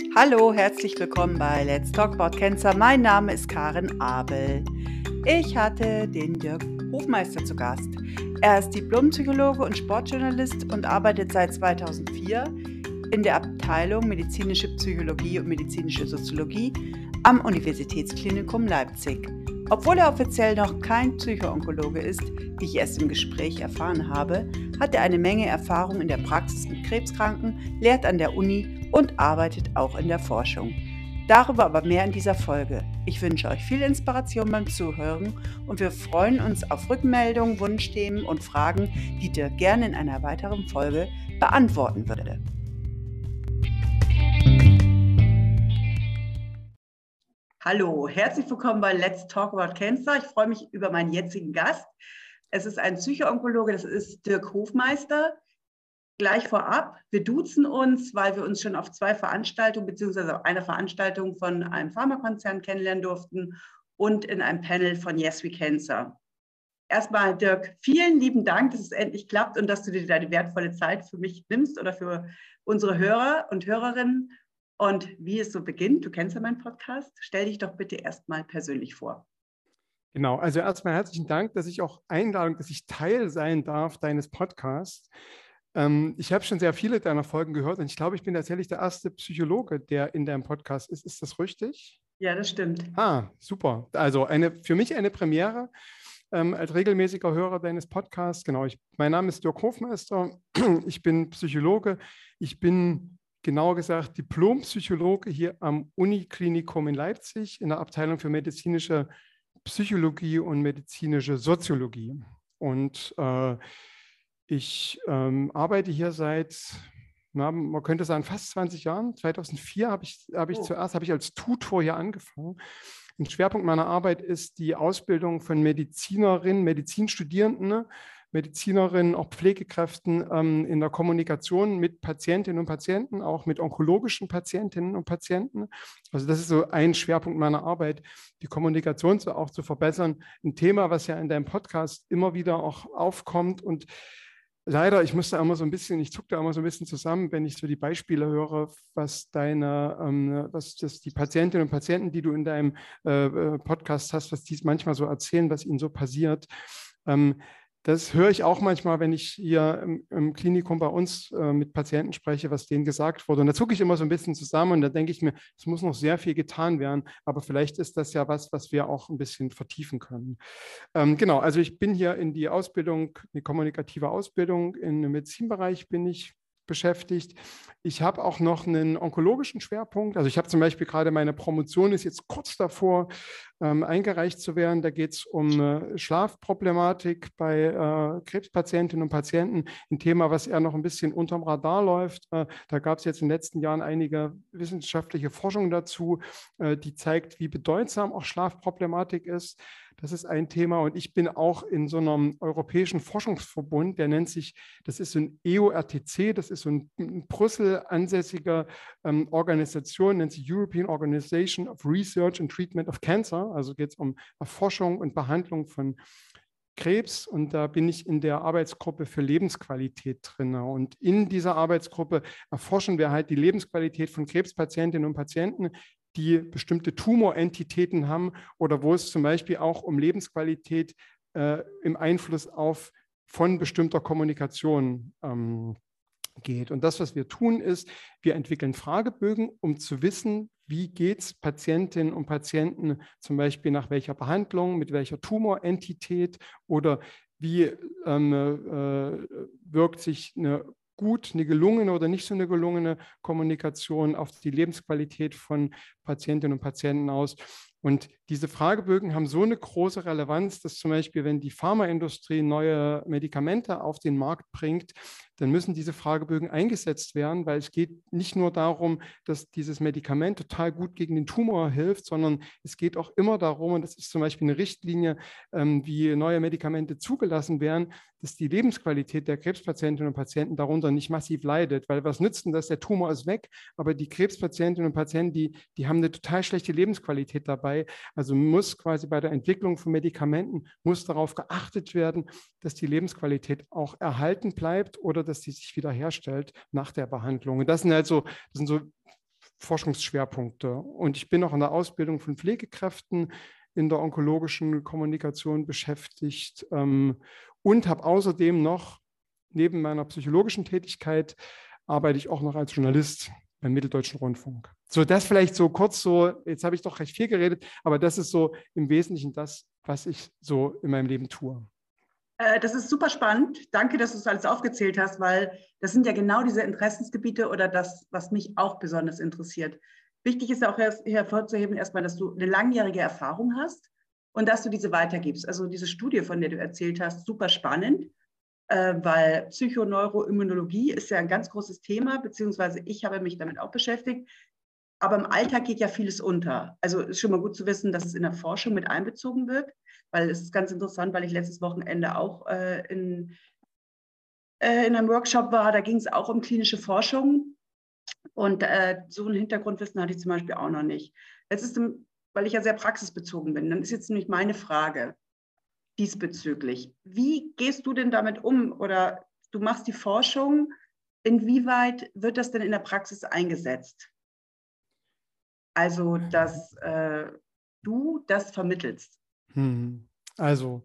Hallo, herzlich willkommen bei Let's Talk About Cancer. Mein Name ist Karin Abel. Ich hatte den Dirk Hofmeister zu Gast. Er ist Diplompsychologe und Sportjournalist und arbeitet seit 2004 in der Abteilung Medizinische Psychologie und Medizinische Soziologie am Universitätsklinikum Leipzig. Obwohl er offiziell noch kein Psychoonkologe ist, wie ich erst im Gespräch erfahren habe, hat er eine Menge Erfahrung in der Praxis mit Krebskranken, lehrt an der Uni und arbeitet auch in der Forschung. Darüber aber mehr in dieser Folge. Ich wünsche euch viel Inspiration beim Zuhören und wir freuen uns auf Rückmeldungen, Wunschthemen und Fragen, die Dirk gerne in einer weiteren Folge beantworten würde. Hallo, herzlich willkommen bei Let's Talk About Cancer. Ich freue mich über meinen jetzigen Gast. Es ist ein Psychoonkologe, das ist Dirk Hofmeister. Gleich vorab, wir duzen uns, weil wir uns schon auf 2 Veranstaltungen bzw. auf einer Veranstaltung von einem Pharmakonzern kennenlernen durften und in einem Panel von Yes We Cancer. Erstmal, Dirk, vielen lieben Dank, dass es endlich klappt und dass du dir deine wertvolle Zeit für mich nimmst oder für unsere Hörer und Hörerinnen. Und wie es so beginnt, du kennst ja meinen Podcast, stell dich doch bitte erstmal persönlich vor. Genau, also erstmal herzlichen Dank, dass ich Teil sein darf deines Podcasts. Ich habe schon sehr viele deiner Folgen gehört und ich glaube, ich bin tatsächlich der erste Psychologe, der in deinem Podcast ist. Ist das richtig? Ja, das stimmt. Super. Also für mich eine Premiere als regelmäßiger Hörer deines Podcasts. Genau, mein Name ist Dirk Hofmeister, ich bin Psychologe, ich bin genauer gesagt Diplompsychologe hier am Uniklinikum in Leipzig in der Abteilung für medizinische Psychologie und medizinische Soziologie. Und ich arbeite hier seit, man könnte sagen, fast 20 Jahren. 2004 habe ich als Tutor hier angefangen. Ein Schwerpunkt meiner Arbeit ist die Ausbildung von Medizinerinnen, Medizinstudierenden, Medizinerinnen, auch Pflegekräften in der Kommunikation mit Patientinnen und Patienten, auch mit onkologischen Patientinnen und Patienten. Also das ist so ein Schwerpunkt meiner Arbeit, die Kommunikation auch zu verbessern. Ein Thema, was ja in deinem Podcast immer wieder auch aufkommt und leider, ich zucke da immer so ein bisschen zusammen, wenn ich so die Beispiele höre, was die Patientinnen und Patienten, die du in deinem Podcast hast, was die manchmal so erzählen, was ihnen so passiert. Das höre ich auch manchmal, wenn ich hier im Klinikum bei uns mit Patienten spreche, was denen gesagt wurde. Und da zucke ich immer so ein bisschen zusammen und da denke ich mir, es muss noch sehr viel getan werden, aber vielleicht ist das ja was wir auch ein bisschen vertiefen können. Genau, also ich bin hier in die Ausbildung, eine kommunikative Ausbildung im Medizinbereich bin ich beschäftigt. Ich habe auch noch einen onkologischen Schwerpunkt. Also ich habe zum Beispiel gerade meine Promotion ist jetzt kurz davor, eingereicht zu werden. Da geht es um Schlafproblematik bei Krebspatientinnen und Patienten. Ein Thema, was eher noch ein bisschen unterm Radar läuft. Da gab es jetzt in den letzten Jahren einige wissenschaftliche Forschung dazu, die zeigt, wie bedeutsam auch Schlafproblematik ist. Das ist ein Thema und ich bin auch in so einem europäischen Forschungsverbund, das ist so ein EORTC, das ist so ein in Brüssel ansässiger Organisation, nennt sich European Organization of Research and Treatment of Cancer. Also geht es um Erforschung und Behandlung von Krebs und da bin ich in der Arbeitsgruppe für Lebensqualität drin. Und in dieser Arbeitsgruppe erforschen wir halt die Lebensqualität von Krebspatientinnen und Patienten, die bestimmte Tumorentitäten haben oder wo es zum Beispiel auch um Lebensqualität im Einfluss von bestimmter Kommunikation geht. Und das, was wir tun, ist, wir entwickeln Fragebögen, um zu wissen, wie geht es Patientinnen und Patienten zum Beispiel nach welcher Behandlung, mit welcher Tumorentität oder wie wirkt sich eine gelungene oder nicht so eine gelungene Kommunikation auf die Lebensqualität von Patientinnen und Patienten aus. Und diese Fragebögen haben so eine große Relevanz, dass zum Beispiel, wenn die Pharmaindustrie neue Medikamente auf den Markt bringt, dann müssen diese Fragebögen eingesetzt werden, weil es geht nicht nur darum, dass dieses Medikament total gut gegen den Tumor hilft, sondern es geht auch immer darum, und das ist zum Beispiel eine Richtlinie, wie neue Medikamente zugelassen werden, dass die Lebensqualität der Krebspatientinnen und Patienten darunter nicht massiv leidet, weil was nützt denn das? Der Tumor ist weg, aber die Krebspatientinnen und Patienten, die haben eine total schlechte Lebensqualität dabei. Also muss quasi bei der Entwicklung von Medikamenten muss darauf geachtet werden, dass die Lebensqualität auch erhalten bleibt oder dass die sich wiederherstellt nach der Behandlung. Und das sind so Forschungsschwerpunkte. Und ich bin auch in der Ausbildung von Pflegekräften in der onkologischen Kommunikation beschäftigt und habe außerdem noch, neben meiner psychologischen Tätigkeit, arbeite ich auch noch als Journalist beim Mitteldeutschen Rundfunk. So, das vielleicht so kurz so, jetzt habe ich doch recht viel geredet, aber das ist so im Wesentlichen das, was ich so in meinem Leben tue. Das ist super spannend. Danke, dass du es alles aufgezählt hast, weil das sind ja genau diese Interessensgebiete oder das, was mich auch besonders interessiert. Wichtig ist auch hervorzuheben erstmal, dass du eine langjährige Erfahrung hast und dass du diese weitergibst. Also diese Studie, von der du erzählt hast, super spannend, weil Psychoneuroimmunologie ist ja ein ganz großes Thema, beziehungsweise ich habe mich damit auch beschäftigt. Aber im Alltag geht ja vieles unter. Also ist schon mal gut zu wissen, dass es in der Forschung mit einbezogen wird, weil es ist ganz interessant, weil ich letztes Wochenende auch in einem Workshop war, da ging es auch um klinische Forschung und so ein Hintergrundwissen hatte ich zum Beispiel auch noch nicht. Jetzt ist, weil ich ja sehr praxisbezogen bin, dann ist jetzt nämlich meine Frage diesbezüglich. Wie gehst du denn damit um oder du machst die Forschung, inwieweit wird das denn in der Praxis eingesetzt? Also, dass du das vermittelst. Also,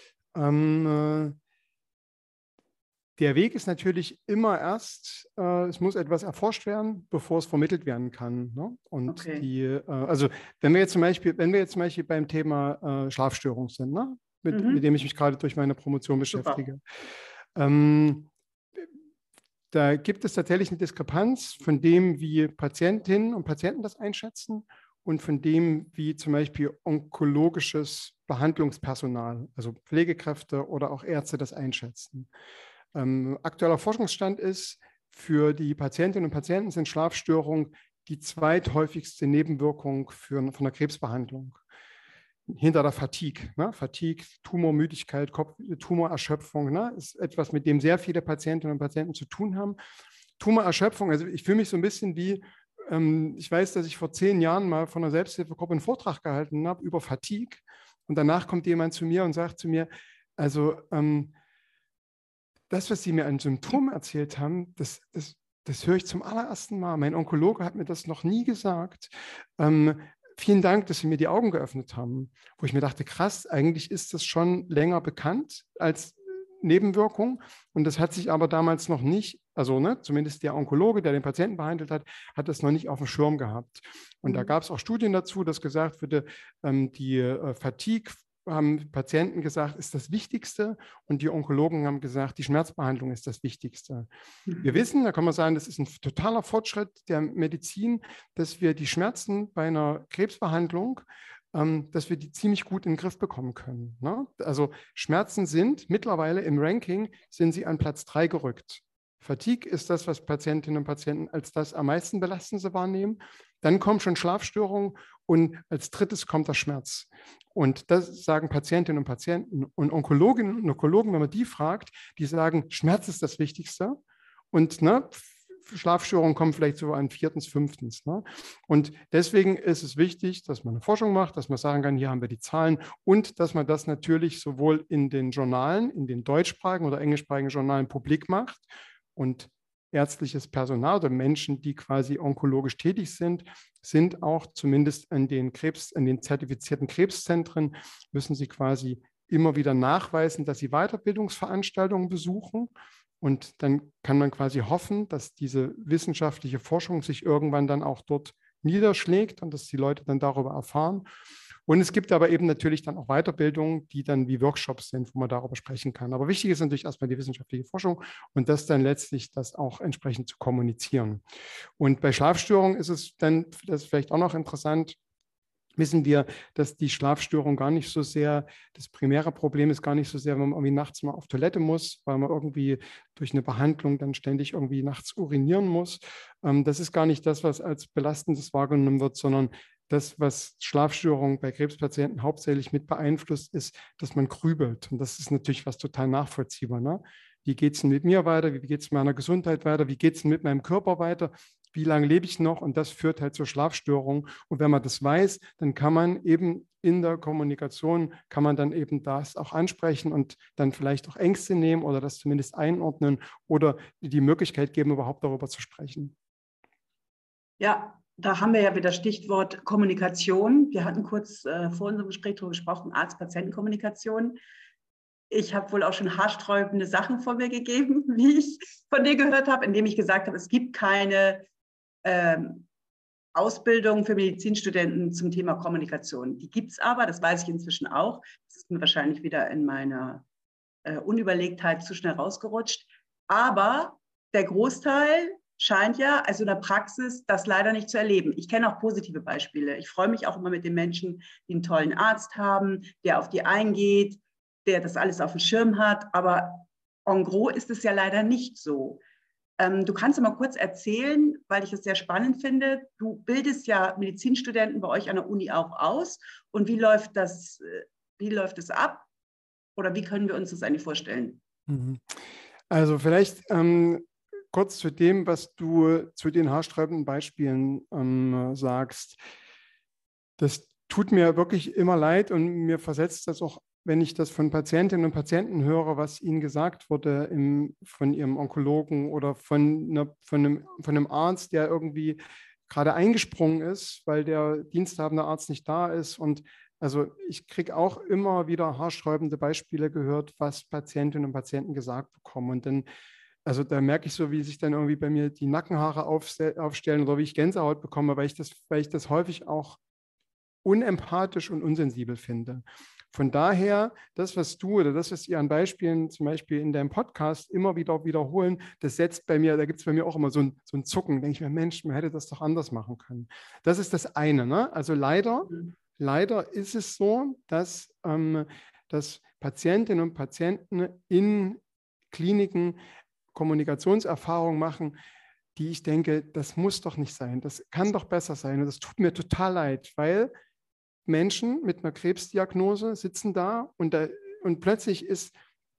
der Weg ist natürlich immer erst, es muss etwas erforscht werden, bevor es vermittelt werden kann. Ne? Und okay. Also wenn wir jetzt zum Beispiel beim Thema Schlafstörung sind, ne? Mit dem ich mich gerade durch meine Promotion beschäftige. Da gibt es tatsächlich eine Diskrepanz von dem, wie Patientinnen und Patienten das einschätzen und von dem, wie zum Beispiel onkologisches Behandlungspersonal, also Pflegekräfte oder auch Ärzte das einschätzen. Aktueller Forschungsstand ist, für die Patientinnen und Patienten sind Schlafstörungen die zweithäufigste Nebenwirkung von der Krebsbehandlung. Hinter der Fatigue. Ne? Fatigue, Tumormüdigkeit, Tumorerschöpfung, ne? Ist etwas, mit dem sehr viele Patientinnen und Patienten zu tun haben. Tumorerschöpfung, also ich fühle mich so ein bisschen wie, ich weiß, dass ich vor 10 Jahren mal von einer Selbsthilfegruppe einen Vortrag gehalten habe über Fatigue und danach kommt jemand zu mir und sagt zu mir, also das, was Sie mir an Symptomen erzählt haben, das höre ich zum allerersten Mal. Mein Onkologe hat mir das noch nie gesagt. Vielen Dank, dass Sie mir die Augen geöffnet haben. Wo ich mir dachte, krass, eigentlich ist das schon länger bekannt als Nebenwirkung. Und das hat sich aber damals noch nicht, also ne, zumindest der Onkologe, der den Patienten behandelt hat, hat das noch nicht auf dem Schirm gehabt. Und da gab es auch Studien dazu, dass gesagt wurde, die Fatigue haben Patienten gesagt, ist das Wichtigste und die Onkologen haben gesagt, die Schmerzbehandlung ist das Wichtigste. Wir wissen, da kann man sagen, das ist ein totaler Fortschritt der Medizin, dass wir die Schmerzen bei einer Krebsbehandlung, dass wir die ziemlich gut in den Griff bekommen können. Ne? Also Schmerzen sind mittlerweile im Ranking, sind sie an Platz 3 gerückt. Fatigue ist das, was Patientinnen und Patienten als das am meisten belastende wahrnehmen. Dann kommen schon Schlafstörungen und als drittes kommt der Schmerz. Und das sagen Patientinnen und Patienten und Onkologinnen und Onkologen, wenn man die fragt, die sagen, Schmerz ist das Wichtigste. Und ne, Schlafstörungen kommen vielleicht so an 4., 5. Ne? Und deswegen ist es wichtig, dass man eine Forschung macht, dass man sagen kann, hier haben wir die Zahlen und dass man das natürlich sowohl in den Journalen, in den deutschsprachigen oder englischsprachigen Journalen publik macht und ärztliches Personal oder Menschen, die quasi onkologisch tätig sind, sind auch zumindest an den zertifizierten Krebszentren, müssen sie quasi immer wieder nachweisen, dass sie Weiterbildungsveranstaltungen besuchen. Und dann kann man quasi hoffen, dass diese wissenschaftliche Forschung sich irgendwann dann auch dort niederschlägt und dass die Leute dann darüber erfahren. Und es gibt aber eben natürlich dann auch Weiterbildungen, die dann wie Workshops sind, wo man darüber sprechen kann. Aber wichtig ist natürlich erstmal die wissenschaftliche Forschung und das dann letztlich das auch entsprechend zu kommunizieren. Und bei Schlafstörungen ist es dann, das ist vielleicht auch noch interessant, wissen wir, dass die Schlafstörung gar nicht so sehr, das primäre Problem ist gar nicht so sehr, wenn man irgendwie nachts mal auf Toilette muss, weil man irgendwie durch eine Behandlung dann ständig irgendwie nachts urinieren muss. Das ist gar nicht das, was als belastendes wahrgenommen wird, sondern das, was Schlafstörungen bei Krebspatienten hauptsächlich mit beeinflusst, ist, dass man grübelt. Und das ist natürlich was total nachvollziehbar. Ne? Wie geht es denn mit mir weiter? Wie geht es mit meiner Gesundheit weiter? Wie geht es denn mit meinem Körper weiter? Wie lange lebe ich noch? Und das führt halt zur Schlafstörung. Und wenn man das weiß, dann kann man eben in der Kommunikation, kann man dann eben das auch ansprechen und dann vielleicht auch Ängste nehmen oder das zumindest einordnen oder die Möglichkeit geben, überhaupt darüber zu sprechen. Ja, Da haben wir ja wieder Stichwort Kommunikation. Wir hatten kurz vor unserem Gespräch darüber gesprochen, Arzt-Patienten-Kommunikation. Ich habe wohl auch schon haarsträubende Sachen von mir gegeben, wie ich von dir gehört habe, indem ich gesagt habe, es gibt keine Ausbildung für Medizinstudenten zum Thema Kommunikation. Die gibt es aber, das weiß ich inzwischen auch. Das ist mir wahrscheinlich wieder in meiner Unüberlegtheit zu schnell rausgerutscht. Aber der Großteil scheint ja, also in der Praxis, das leider nicht zu erleben. Ich kenne auch positive Beispiele. Ich freue mich auch immer mit den Menschen, die einen tollen Arzt haben, der auf die eingeht, der das alles auf dem Schirm hat. Aber en gros ist es ja leider nicht so. Du kannst mal kurz erzählen, weil ich es sehr spannend finde. Du bildest ja Medizinstudenten bei euch an der Uni auch aus. Und wie läuft das ab? Oder wie können wir uns das eigentlich vorstellen? Also vielleicht kurz zu dem, was du zu den haarsträubenden Beispielen sagst. Das tut mir wirklich immer leid und mir versetzt das auch, wenn ich das von Patientinnen und Patienten höre, was ihnen gesagt wurde von ihrem Onkologen oder von einem Arzt, der irgendwie gerade eingesprungen ist, weil der diensthabende Arzt nicht da ist. Und also ich kriege auch immer wieder haarsträubende Beispiele gehört, was Patientinnen und Patienten gesagt bekommen. Und dann, also da merke ich so, wie sich dann irgendwie bei mir die Nackenhaare aufstellen oder wie ich Gänsehaut bekomme, weil ich das häufig auch unempathisch und unsensibel finde. Von daher, das, was du oder das, was ihr an Beispielen zum Beispiel in deinem Podcast immer wieder wiederholen, das setzt bei mir, da gibt es bei mir auch immer so ein Zucken. Da denke ich mir, Mensch, man hätte das doch anders machen können. Das ist das eine. Ne? Also leider ist es so, dass Patientinnen und Patienten in Kliniken Kommunikationserfahrungen machen, die ich denke, das muss doch nicht sein. Das kann doch besser sein. Und das tut mir total leid, weil Menschen mit einer Krebsdiagnose sitzen da und plötzlich ist,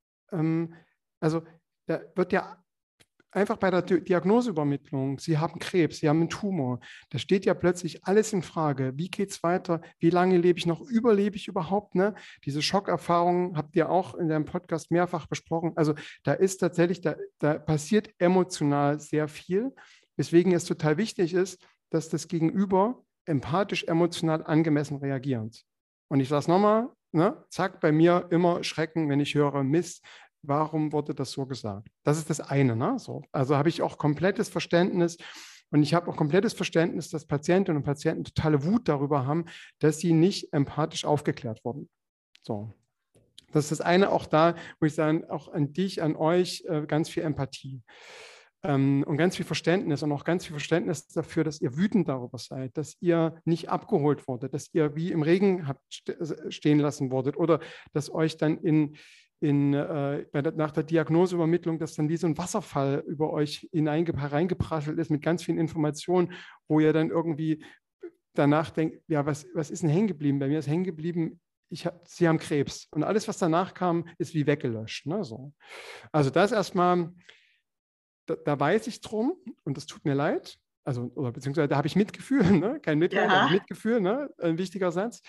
also da wird ja einfach bei der Diagnoseübermittlung, Sie haben Krebs, Sie haben einen Tumor, da steht ja plötzlich alles in Frage. Wie geht es weiter? Wie lange lebe ich noch? Überlebe ich überhaupt? Ne? Diese Schockerfahrungen habt ihr auch in deinem Podcast mehrfach besprochen. Also da ist tatsächlich, da passiert emotional sehr viel, weswegen es total wichtig ist, dass das Gegenüber empathisch, emotional angemessen reagierend. Und ich sage es nochmal, ne? Zack, bei mir immer Schrecken, wenn ich höre, Mist, warum wurde das so gesagt? Das ist das eine. Ne? So, also habe ich auch komplettes Verständnis und ich habe auch komplettes Verständnis, dass Patientinnen und Patienten totale Wut darüber haben, dass sie nicht empathisch aufgeklärt wurden. So. Das ist das eine, auch da, wo ich sagen, auch an dich, an euch, ganz viel Empathie. Und ganz viel Verständnis und auch ganz viel Verständnis dafür, dass ihr wütend darüber seid, dass ihr nicht abgeholt wurdet, dass ihr wie im Regen habt stehen lassen wurdet oder dass euch dann nach der Diagnoseübermittlung, dass dann wie so ein Wasserfall über euch hereingeprasselt ist mit ganz vielen Informationen, wo ihr dann irgendwie danach denkt, ja, was ist denn hängen geblieben? Bei mir ist hängen geblieben, Sie haben Krebs. Und alles, was danach kam, ist wie weggelöscht. Ne? So. Also das erstmal, da weiß ich drum und das tut mir leid. Also, oder beziehungsweise da habe ich Mitgefühl, ne? Kein Mitleid, aber Mitgefühl, ne? Ein wichtiger Satz.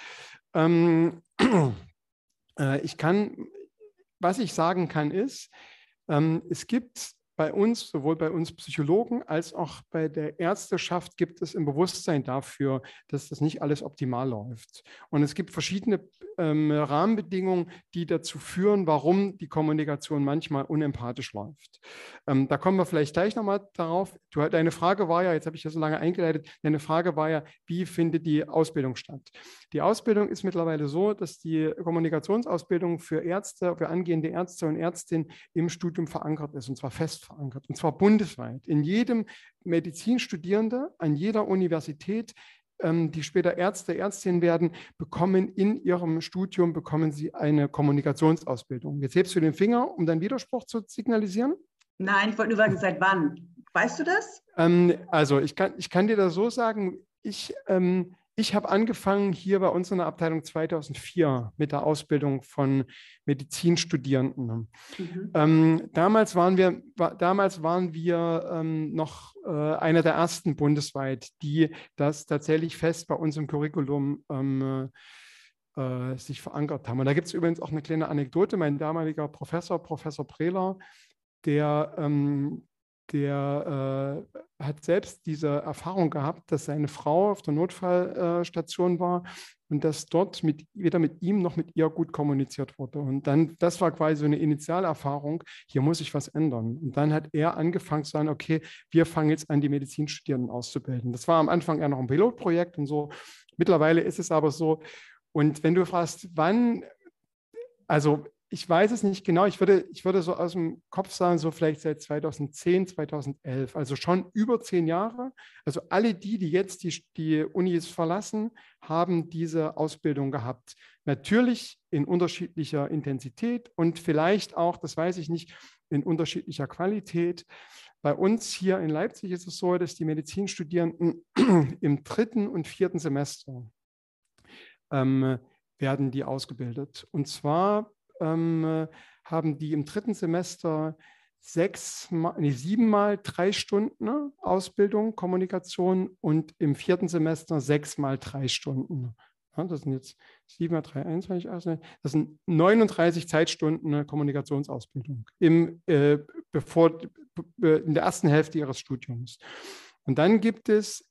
Was ich sagen kann, ist, es gibt bei uns, sowohl bei uns Psychologen als auch bei der Ärzteschaft, gibt es ein Bewusstsein dafür, dass das nicht alles optimal läuft. Und es gibt verschiedene Rahmenbedingungen, die dazu führen, warum die Kommunikation manchmal unempathisch läuft. Da kommen wir vielleicht gleich nochmal darauf. Deine Frage war ja, jetzt habe ich ja so lange eingeleitet, deine Frage war ja, wie findet die Ausbildung statt? Die Ausbildung ist mittlerweile so, dass die Kommunikationsausbildung für Ärzte, für angehende Ärzte und Ärztinnen im Studium verankert ist, und zwar fest verankert, und zwar bundesweit. In jedem Medizinstudierende an jeder Universität, die später Ärzte, Ärztinnen werden, bekommen in ihrem Studium sie eine Kommunikationsausbildung. Jetzt hebst du den Finger, um deinen Widerspruch zu signalisieren? Nein, ich wollte nur sagen, seit wann? Weißt du das? Also ich kann dir das so sagen, ich habe angefangen hier bei uns in der Abteilung 2004 mit der Ausbildung von Medizinstudierenden. Damals waren wir noch einer der ersten bundesweit, die das tatsächlich fest bei uns im Curriculum sich verankert haben. Und da gibt es übrigens auch eine kleine Anekdote. Mein damaliger Professor Prehler, der der hat selbst diese Erfahrung gehabt, dass seine Frau auf der Notfallstation war und dass dort weder mit ihm noch mit ihr gut kommuniziert wurde. Und dann, das war quasi so eine Initialerfahrung, hier muss sich was ändern. Und dann hat er angefangen zu sagen, okay, wir fangen jetzt an, die Medizinstudierenden auszubilden. Das war am Anfang eher noch ein Pilotprojekt und so. Mittlerweile ist es aber so. Und wenn du fragst, wann, also ich weiß es nicht genau, ich würde so aus dem Kopf sagen, so vielleicht seit 2010, 2011, also schon über 10 Jahre. Also alle die jetzt die Unis verlassen, haben diese Ausbildung gehabt. Natürlich in unterschiedlicher Intensität und vielleicht auch, das weiß ich nicht, in unterschiedlicher Qualität. Bei uns hier in Leipzig ist es so, dass die Medizinstudierenden im 3. und 4. Semester werden die ausgebildet. Und zwar haben die im 3. Semester 7 mal 3 Stunden Ausbildung, Kommunikation und im 4. Semester 6 mal 3 Stunden. Ja, das sind jetzt 7 mal 3, 21, 18, das sind 39 Zeitstunden Kommunikationsausbildung in der ersten Hälfte ihres Studiums. Und dann gibt es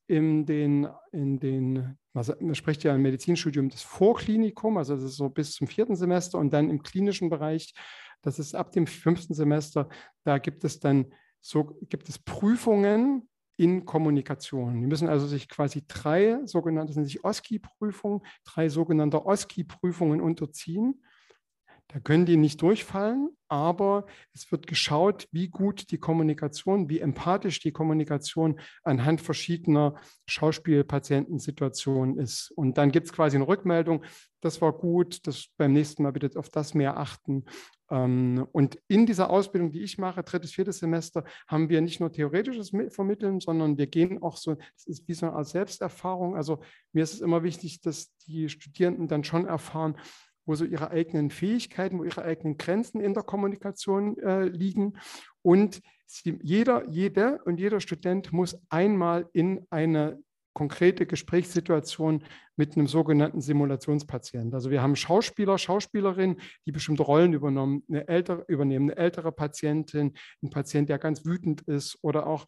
man spricht ja im Medizinstudium das Vorklinikum, also das ist so bis zum 4. Semester und dann im klinischen Bereich, das ist ab dem 5. Semester, da gibt es Prüfungen in Kommunikation. Die müssen also sich quasi 3 sogenannte, das nennt sich OSCE-Prüfungen, 3 sogenannte OSCE-Prüfungen unterziehen. Da können die nicht durchfallen, aber es wird geschaut, wie gut die Kommunikation, wie empathisch die Kommunikation anhand verschiedener Schauspielpatientensituationen ist. Und dann gibt es quasi eine Rückmeldung, das war gut, beim nächsten Mal bitte auf das mehr achten. Und in dieser Ausbildung, die ich mache, 3., 4. Semester, haben wir nicht nur theoretisches Vermitteln, sondern wir gehen auch so, das ist wie so eine Art Selbsterfahrung. Also mir ist es immer wichtig, dass die Studierenden dann schon erfahren, wo so ihre eigenen Fähigkeiten, wo ihre eigenen Grenzen in der Kommunikation liegen. Und jeder Student muss einmal in eine konkrete Gesprächssituation mit einem sogenannten Simulationspatienten. Also wir haben Schauspieler, Schauspielerinnen, die bestimmte Rollen übernehmen, eine ältere Patientin, ein Patient, der ganz wütend ist oder auch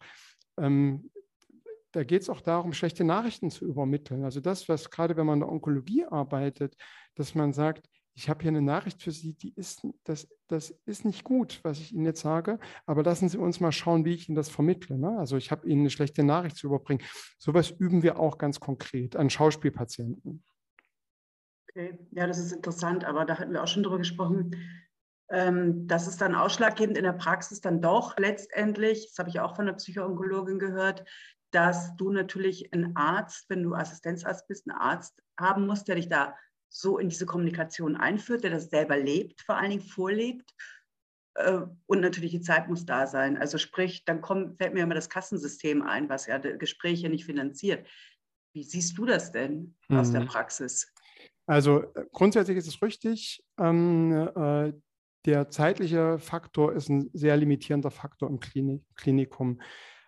da geht es auch darum, schlechte Nachrichten zu übermitteln. Also das, was gerade wenn man in der Onkologie arbeitet, dass man sagt, ich habe hier eine Nachricht für Sie, das ist nicht gut, was ich Ihnen jetzt sage, aber lassen Sie uns mal schauen, wie ich Ihnen das vermittle. Ne? Also ich habe Ihnen eine schlechte Nachricht zu überbringen. Sowas üben wir auch ganz konkret an Schauspielpatienten. Okay, ja, das ist interessant, aber da hatten wir auch schon drüber gesprochen. Das ist dann ausschlaggebend in der Praxis dann doch letztendlich, das habe ich auch von der Psychoonkologin gehört, dass du natürlich einen Arzt, wenn du Assistenzarzt bist, einen Arzt haben musst, der dich da so in diese Kommunikation einführt, der das selber lebt, vor allen Dingen vorlebt. Und natürlich die Zeit muss da sein. Also sprich, dann fällt mir immer das Kassensystem ein, was ja Gespräche nicht finanziert. Wie siehst du das denn aus der Praxis? Also grundsätzlich ist es richtig. Der zeitliche Faktor ist ein sehr limitierender Faktor im Klinikum.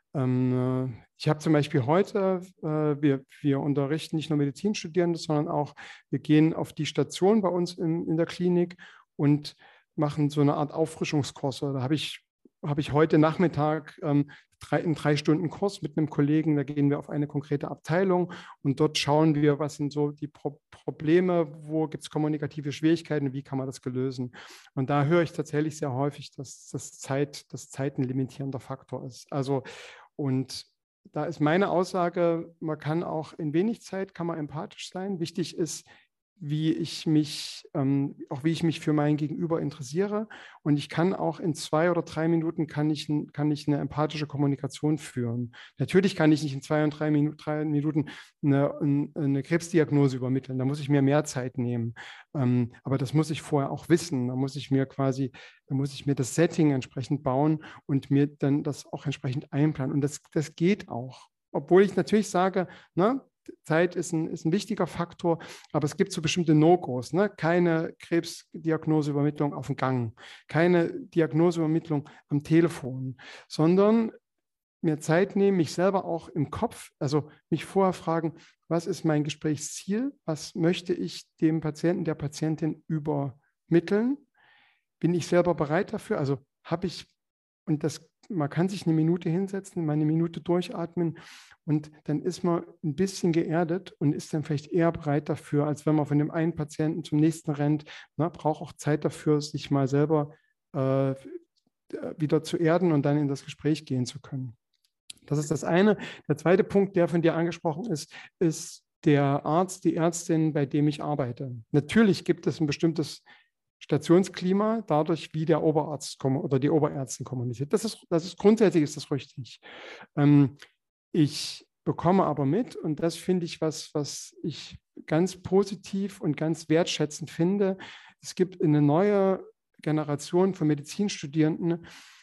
Ich habe zum Beispiel heute, wir unterrichten nicht nur Medizinstudierende, sondern auch, wir gehen auf die Station bei uns in der Klinik und machen so eine Art Auffrischungskurse. Da habe ich heute Nachmittag einen 3-Stunden-Kurs mit einem Kollegen, da gehen wir auf eine konkrete Abteilung und dort schauen wir, was sind so die Probleme, wo gibt es kommunikative Schwierigkeiten, wie kann man das lösen. Und da höre ich tatsächlich sehr häufig, dass Zeit ein limitierender Faktor ist. Also, und da ist meine Aussage, man kann auch in wenig Zeit, kann man empathisch sein. Wichtig ist, wie ich mich für mein Gegenüber interessiere. Und ich kann auch in 2 oder 3 Minuten kann ich eine empathische Kommunikation führen. Natürlich kann ich nicht in 2 und 3 Minuten eine Krebsdiagnose übermitteln. Da muss ich mir mehr Zeit nehmen. Aber das muss ich vorher auch wissen. Da muss ich mir das Setting entsprechend bauen und mir dann das auch entsprechend einplanen. Und das geht auch. Obwohl ich natürlich sage, ne, Zeit ist ein wichtiger Faktor, aber es gibt so bestimmte No-Gos, ne? Keine Krebsdiagnoseübermittlung auf dem Gang, keine Diagnoseübermittlung am Telefon, sondern mir Zeit nehmen, mich selber auch im Kopf, also mich vorher fragen, was ist mein Gesprächsziel, was möchte ich dem Patienten, der Patientin übermitteln, bin ich selber bereit dafür, also habe ich, und das man kann sich eine Minute hinsetzen, mal eine Minute durchatmen und dann ist man ein bisschen geerdet und ist dann vielleicht eher bereit dafür, als wenn man von dem einen Patienten zum nächsten rennt. Ne, braucht auch Zeit dafür, sich mal selber wieder zu erden und dann in das Gespräch gehen zu können. Das ist das eine. Der zweite Punkt, der von dir angesprochen ist, ist der Arzt, die Ärztin, bei dem ich arbeite. Natürlich gibt es ein bestimmtes Stationsklima dadurch, wie der Oberarzt oder die Oberärztin kommuniziert. Das ist grundsätzlich ist das richtig. Ich bekomme aber mit, und das finde ich was ich ganz positiv und ganz wertschätzend finde. Es gibt eine neue Generation von Medizinstudierenden,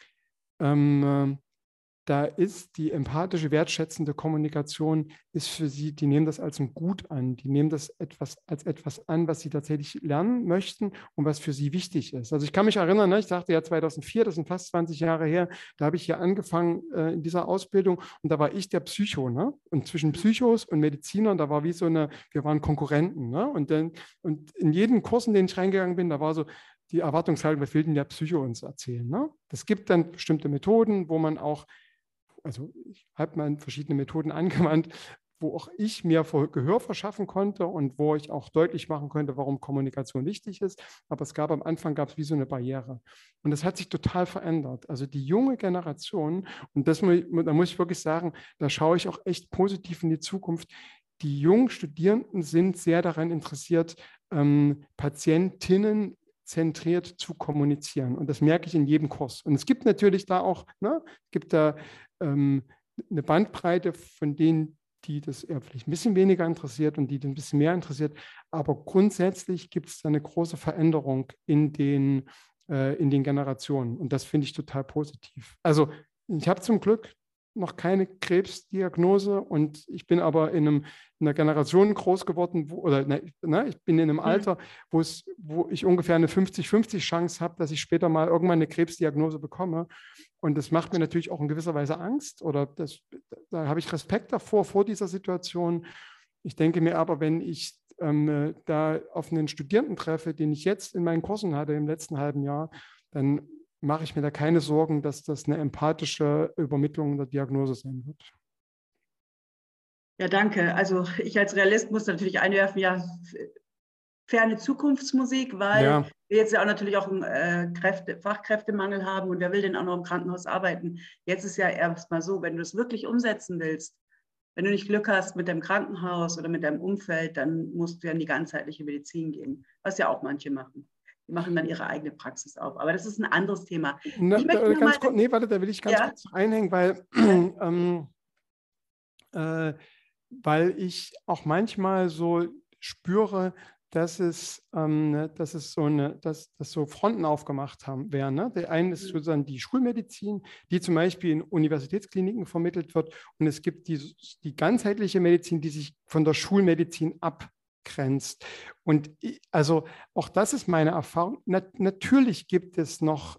da ist die empathische, wertschätzende Kommunikation, ist für sie, die nehmen das als ein Gut an, die nehmen das als etwas an, was sie tatsächlich lernen möchten und was für sie wichtig ist. Also ich kann mich erinnern, ne, ich sagte ja 2004, das sind fast 20 Jahre her, da habe ich hier angefangen in dieser Ausbildung und da war ich der Psycho, ne? Und zwischen Psychos und Medizinern, da war wie so wir waren Konkurrenten, ne? Und in jeden Kurs, in den ich reingegangen bin, da war so die Erwartungshaltung, was will denn der Psycho uns erzählen, ne? Es gibt dann bestimmte Methoden, wo man auch, also ich habe mal verschiedene Methoden angewandt, wo auch ich mir Gehör verschaffen konnte und wo ich auch deutlich machen konnte, warum Kommunikation wichtig ist. Aber am Anfang gab es wie so eine Barriere. Und das hat sich total verändert. Also die junge Generation, und da muss ich wirklich sagen, da schaue ich auch echt positiv in die Zukunft. Die jungen Studierenden sind sehr daran interessiert, Patientinnen zentriert zu kommunizieren. Und das merke ich in jedem Kurs. Und es gibt natürlich da auch, ne, gibt da eine Bandbreite von denen, die das eher vielleicht ein bisschen weniger interessiert und die das ein bisschen mehr interessiert. Aber grundsätzlich gibt es da eine große Veränderung in den Generationen. Und das finde ich total positiv. Also ich habe zum Glück noch keine Krebsdiagnose und ich bin aber in einer Generation groß geworden, ich bin in einem Alter, wo ich ungefähr eine 50-50 Chance habe, dass ich später mal irgendwann eine Krebsdiagnose bekomme. Und das macht mir natürlich auch in gewisser Weise Angst oder da habe ich Respekt davor, vor dieser Situation. Ich denke mir aber, wenn ich da auf einen Studierenden treffe, den ich jetzt in meinen Kursen hatte im letzten halben Jahr, dann mache ich mir da keine Sorgen, dass das eine empathische Übermittlung der Diagnose sein wird. Ja, danke. Also ich als Realist muss natürlich einwerfen, ja, ferne Zukunftsmusik, weil wir jetzt ja auch natürlich auch einen Fachkräftemangel haben und wer will denn auch noch im Krankenhaus arbeiten? Jetzt ist ja erstmal so, wenn du es wirklich umsetzen willst, wenn du nicht Glück hast mit deinem Krankenhaus oder mit deinem Umfeld, dann musst du ja in die ganzheitliche Medizin gehen, was ja auch manche machen. Die machen dann ihre eigene Praxis auf. Aber das ist ein anderes Thema. Da will ich ganz kurz einhängen, weil ich auch manchmal so spüre, dass so Fronten aufgemacht werden. Ne? Der eine ist sozusagen die Schulmedizin, die zum Beispiel in Universitätskliniken vermittelt wird. Und es gibt die ganzheitliche Medizin, die sich von der Schulmedizin abgrenzt. Und also auch das ist meine Erfahrung. Natürlich gibt es noch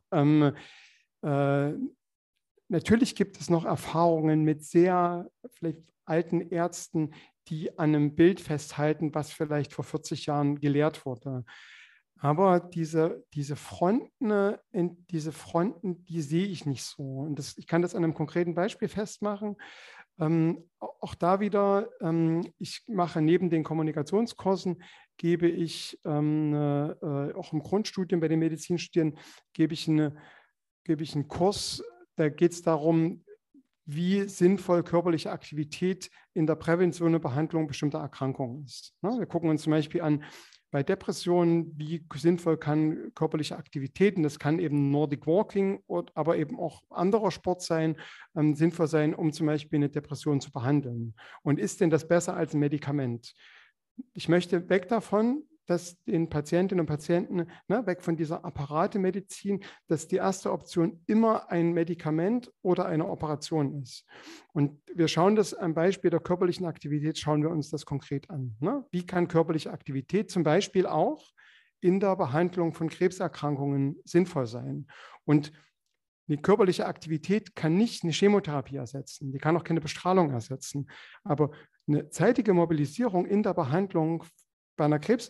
Erfahrungen mit sehr vielleicht alten Ärzten, die an einem Bild festhalten, was vielleicht vor 40 Jahren gelehrt wurde. Aber diese Fronten, die sehe ich nicht so. Und ich kann das an einem konkreten Beispiel festmachen. Auch da wieder, ich mache neben den Kommunikationskursen, gebe ich auch im Grundstudium bei den Medizinstudierenden, gebe ich einen Kurs, da geht es darum, wie sinnvoll körperliche Aktivität in der Prävention und Behandlung bestimmter Erkrankungen ist. Wir gucken uns zum Beispiel an, bei Depressionen, wie sinnvoll kann körperliche Aktivitäten, das kann eben Nordic Walking, aber eben auch anderer Sport sein, sinnvoll sein, um zum Beispiel eine Depression zu behandeln. Und ist denn das besser als ein Medikament? Ich möchte weg davon, dass den Patientinnen und Patienten, weg von dieser Apparatemedizin, dass die erste Option immer ein Medikament oder eine Operation ist. Und wir schauen das am Beispiel der körperlichen Aktivität, schauen wir uns das konkret an. Wie kann körperliche Aktivität zum Beispiel auch in der Behandlung von Krebserkrankungen sinnvoll sein? Und die körperliche Aktivität kann nicht eine Chemotherapie ersetzen, die kann auch keine Bestrahlung ersetzen, aber eine zeitige Mobilisierung in der Behandlung bei einer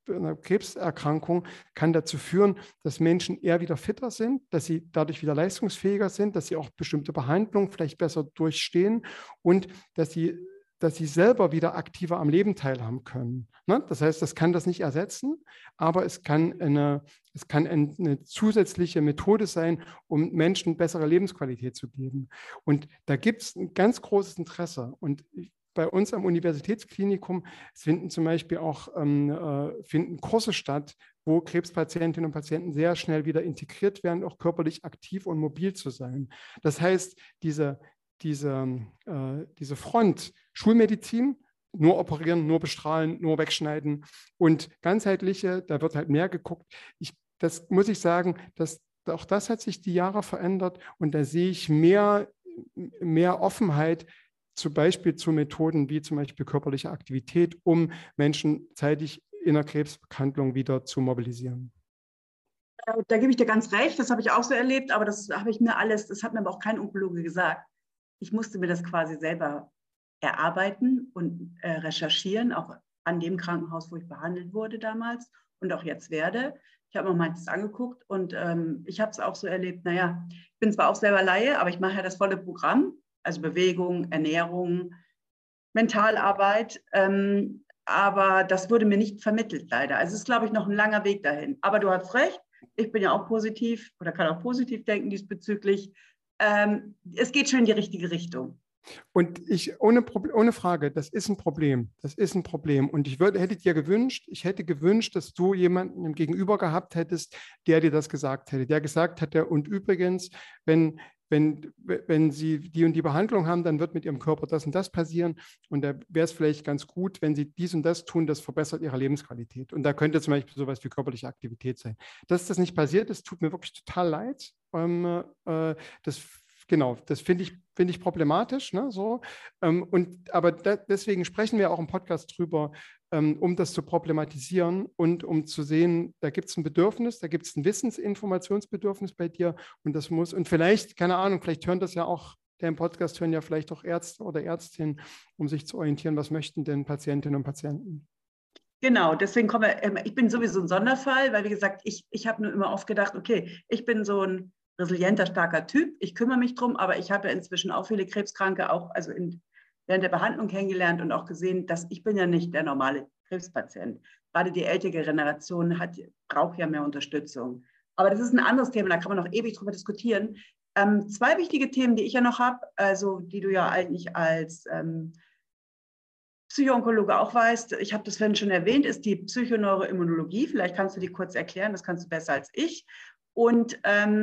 einer Krebserkrankung kann dazu führen, dass Menschen eher wieder fitter sind, dass sie dadurch wieder leistungsfähiger sind, dass sie auch bestimmte Behandlungen vielleicht besser durchstehen und dass sie selber wieder aktiver am Leben teilhaben können. Ne? Das heißt, das kann das nicht ersetzen, aber es kann eine zusätzliche Methode sein, um Menschen bessere Lebensqualität zu geben. Und da gibt es ein ganz großes Interesse. Und bei uns am Universitätsklinikum finden zum Beispiel auch finden Kurse statt, wo Krebspatientinnen und Patienten sehr schnell wieder integriert werden, auch körperlich aktiv und mobil zu sein. Das heißt, diese Front, Schulmedizin, nur operieren, nur bestrahlen, nur wegschneiden und ganzheitliche, da wird halt mehr geguckt. Das muss ich sagen, auch das hat sich die Jahre verändert und da sehe ich mehr Offenheit, zum Beispiel zu Methoden wie zum Beispiel körperliche Aktivität, um Menschen zeitig in der Krebsbehandlung wieder zu mobilisieren. Da gebe ich dir ganz recht, das habe ich auch so erlebt, aber das hat mir aber auch kein Onkologe gesagt. Ich musste mir das quasi selber erarbeiten und recherchieren, auch an dem Krankenhaus, wo ich behandelt wurde damals und auch jetzt werde. Ich habe mir meins angeguckt und ich habe es auch so erlebt, naja, ich bin zwar auch selber Laie, aber ich mache ja das volle Programm, also Bewegung, Ernährung, Mentalarbeit, aber das wurde mir nicht vermittelt, leider. Also es ist, glaube ich, noch ein langer Weg dahin. Aber du hast recht, ich bin ja auch positiv oder kann auch positiv denken diesbezüglich. Es geht schon in die richtige Richtung. Und ohne Frage, das ist ein Problem. Das ist ein Problem. Und ich hätte gewünscht, dass du jemanden im Gegenüber gehabt hättest, der dir das gesagt hätte, der gesagt hätte, und übrigens, wenn Sie die und die Behandlung haben, dann wird mit Ihrem Körper das und das passieren. Und da wäre es vielleicht ganz gut, wenn Sie dies und das tun, das verbessert Ihre Lebensqualität. Und da könnte zum Beispiel sowas wie körperliche Aktivität sein. Dass das nicht passiert ist, tut mir wirklich total leid. Das finde ich problematisch. Ne, so. Aber deswegen sprechen wir auch im Podcast drüber, um das zu problematisieren und um zu sehen, da gibt es ein Bedürfnis, da gibt es ein Informationsbedürfnis bei dir und vielleicht, keine Ahnung, vielleicht hören das ja auch, der im Podcast hören ja vielleicht auch Ärzte oder Ärztinnen, um sich zu orientieren, was möchten denn Patientinnen und Patienten? Genau, deswegen ich bin sowieso ein Sonderfall, weil wie gesagt, ich habe nur immer oft gedacht, okay, ich bin so ein resilienter, starker Typ, ich kümmere mich drum, aber ich habe ja inzwischen auch viele Krebskranke während der Behandlung kennengelernt und auch gesehen, dass ich bin ja nicht der normale Krebspatient. Gerade die ältere Generation braucht ja mehr Unterstützung. Aber das ist ein anderes Thema, da kann man noch ewig drüber diskutieren. 2 wichtige Themen, die ich ja noch habe, also die du ja eigentlich als Psychoonkologe auch weißt, ich habe das vorhin schon erwähnt, ist die Psychoneuroimmunologie. Vielleicht kannst du die kurz erklären, das kannst du besser als ich. Und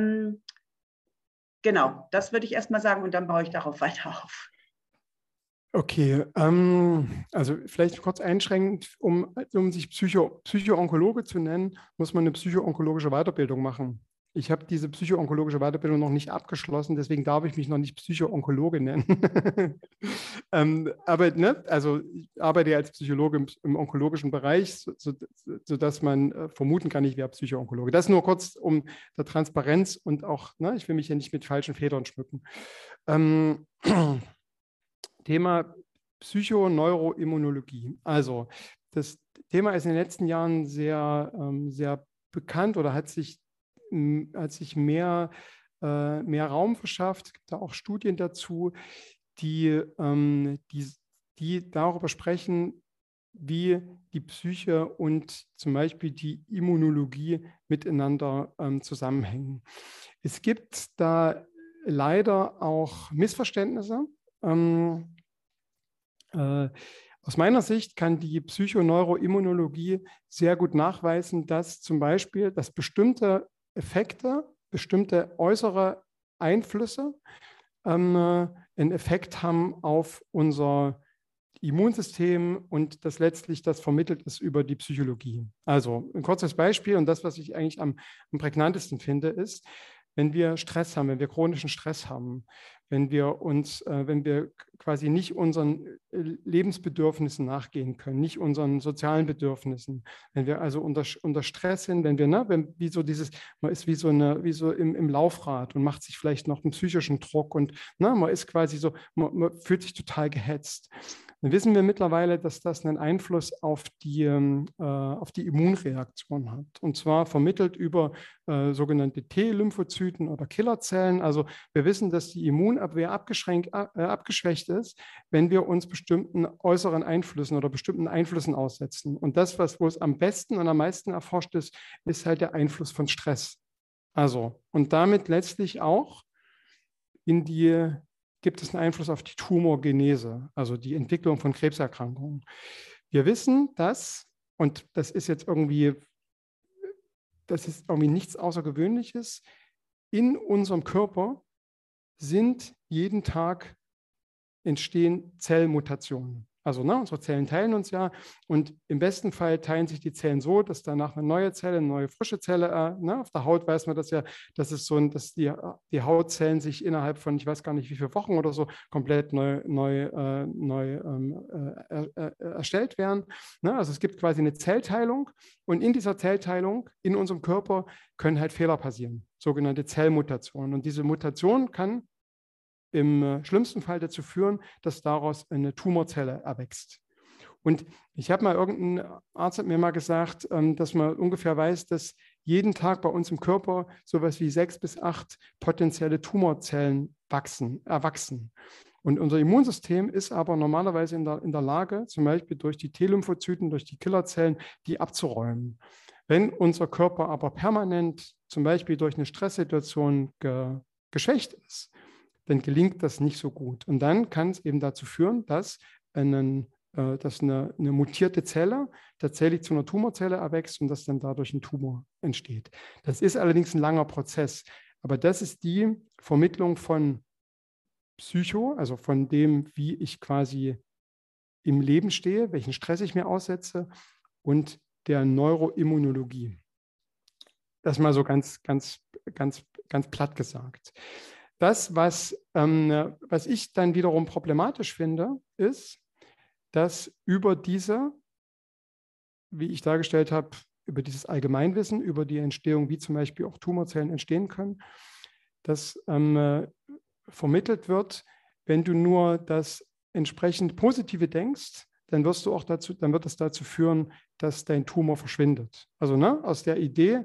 genau, das würde ich erstmal sagen und dann baue ich darauf weiter auf. Okay, also vielleicht kurz einschränkend, um sich Psychoonkologe zu nennen, muss man eine psychoonkologische Weiterbildung machen. Ich habe diese psychoonkologische Weiterbildung noch nicht abgeschlossen, deswegen darf ich mich noch nicht Psychoonkologe nennen. Aber ne, also ich arbeite ja als Psychologe im onkologischen Bereich, sodass man vermuten kann, ich wäre Psychoonkologe. Das nur kurz um der Transparenz und auch, ne, ich will mich ja nicht mit falschen Federn schmücken. Thema Psychoneuroimmunologie. Also das Thema ist in den letzten Jahren sehr bekannt oder hat sich mehr Raum verschafft. Es gibt da auch Studien dazu, die darüber sprechen, wie die Psyche und zum Beispiel die Immunologie miteinander zusammenhängen. Es gibt da leider auch Missverständnisse. Aus meiner Sicht kann die Psychoneuroimmunologie sehr gut nachweisen, dass zum Beispiel, dass bestimmte Effekte, bestimmte äußere Einflüsse einen Effekt haben auf unser Immunsystem und das letztlich das vermittelt ist über die Psychologie. Also ein kurzes Beispiel und das, was ich eigentlich am prägnantesten finde, ist, wenn wir Stress haben, wenn wir chronischen Stress haben, wenn wir quasi nicht unseren Lebensbedürfnissen nachgehen können, nicht unseren sozialen Bedürfnissen, wenn wir also unter Stress sind, man ist wie so im Laufrad und macht sich vielleicht noch einen psychischen Druck und man ist quasi so, man fühlt sich total gehetzt. dann wissen wir mittlerweile, dass das einen Einfluss auf die Immunreaktion hat. Und zwar vermittelt über sogenannte T-Lymphozyten oder Killerzellen. Also wir wissen, dass die Immunabwehr abgeschwächt ist, wenn wir uns bestimmten äußeren Einflüssen oder bestimmten Einflüssen aussetzen. Und das, wo es am besten und am meisten erforscht ist, ist halt der Einfluss von Stress. Also, und damit letztlich auch gibt es einen Einfluss auf die Tumorgenese, also die Entwicklung von Krebserkrankungen. Wir wissen, und das ist irgendwie nichts Außergewöhnliches, in unserem Körper jeden Tag entstehen Zellmutationen. Also unsere Zellen teilen uns ja und im besten Fall teilen sich die Zellen so, dass danach eine neue Zelle, eine neue frische Zelle, auf der Haut weiß man das ja, dass die Hautzellen sich innerhalb von, ich weiß gar nicht wie viele Wochen oder so, komplett neu erstellt werden. Also es gibt quasi eine Zellteilung und in dieser Zellteilung in unserem Körper können halt Fehler passieren, sogenannte Zellmutationen. Und diese Mutation kann im schlimmsten Fall dazu führen, dass daraus eine Tumorzelle erwächst. Und irgendein Arzt hat mir mal gesagt, dass man ungefähr weiß, dass jeden Tag bei uns im Körper sowas wie 6 bis 8 potenzielle Tumorzellen erwachsen. Und unser Immunsystem ist aber normalerweise in der Lage, zum Beispiel durch die T-Lymphozyten, durch die Killerzellen, die abzuräumen. Wenn unser Körper aber permanent, zum Beispiel durch eine Stresssituation geschwächt ist, dann gelingt das nicht so gut. Und dann kann es eben dazu führen, dass eine mutierte Zelle tatsächlich zu einer Tumorzelle erwächst und dass dann dadurch ein Tumor entsteht. Das ist allerdings ein langer Prozess. Aber das ist die Vermittlung von also von dem, wie ich quasi im Leben stehe, welchen Stress ich mir aussetze und der Neuroimmunologie. Das mal so ganz platt gesagt. Das, was ich dann wiederum problematisch finde, ist, dass über wie ich dargestellt habe, über dieses Allgemeinwissen, über die Entstehung, wie zum Beispiel auch Tumorzellen entstehen können, das vermittelt wird, wenn du nur das entsprechend Positive denkst, dann wird es dazu führen, dass dein Tumor verschwindet. Also aus der Idee,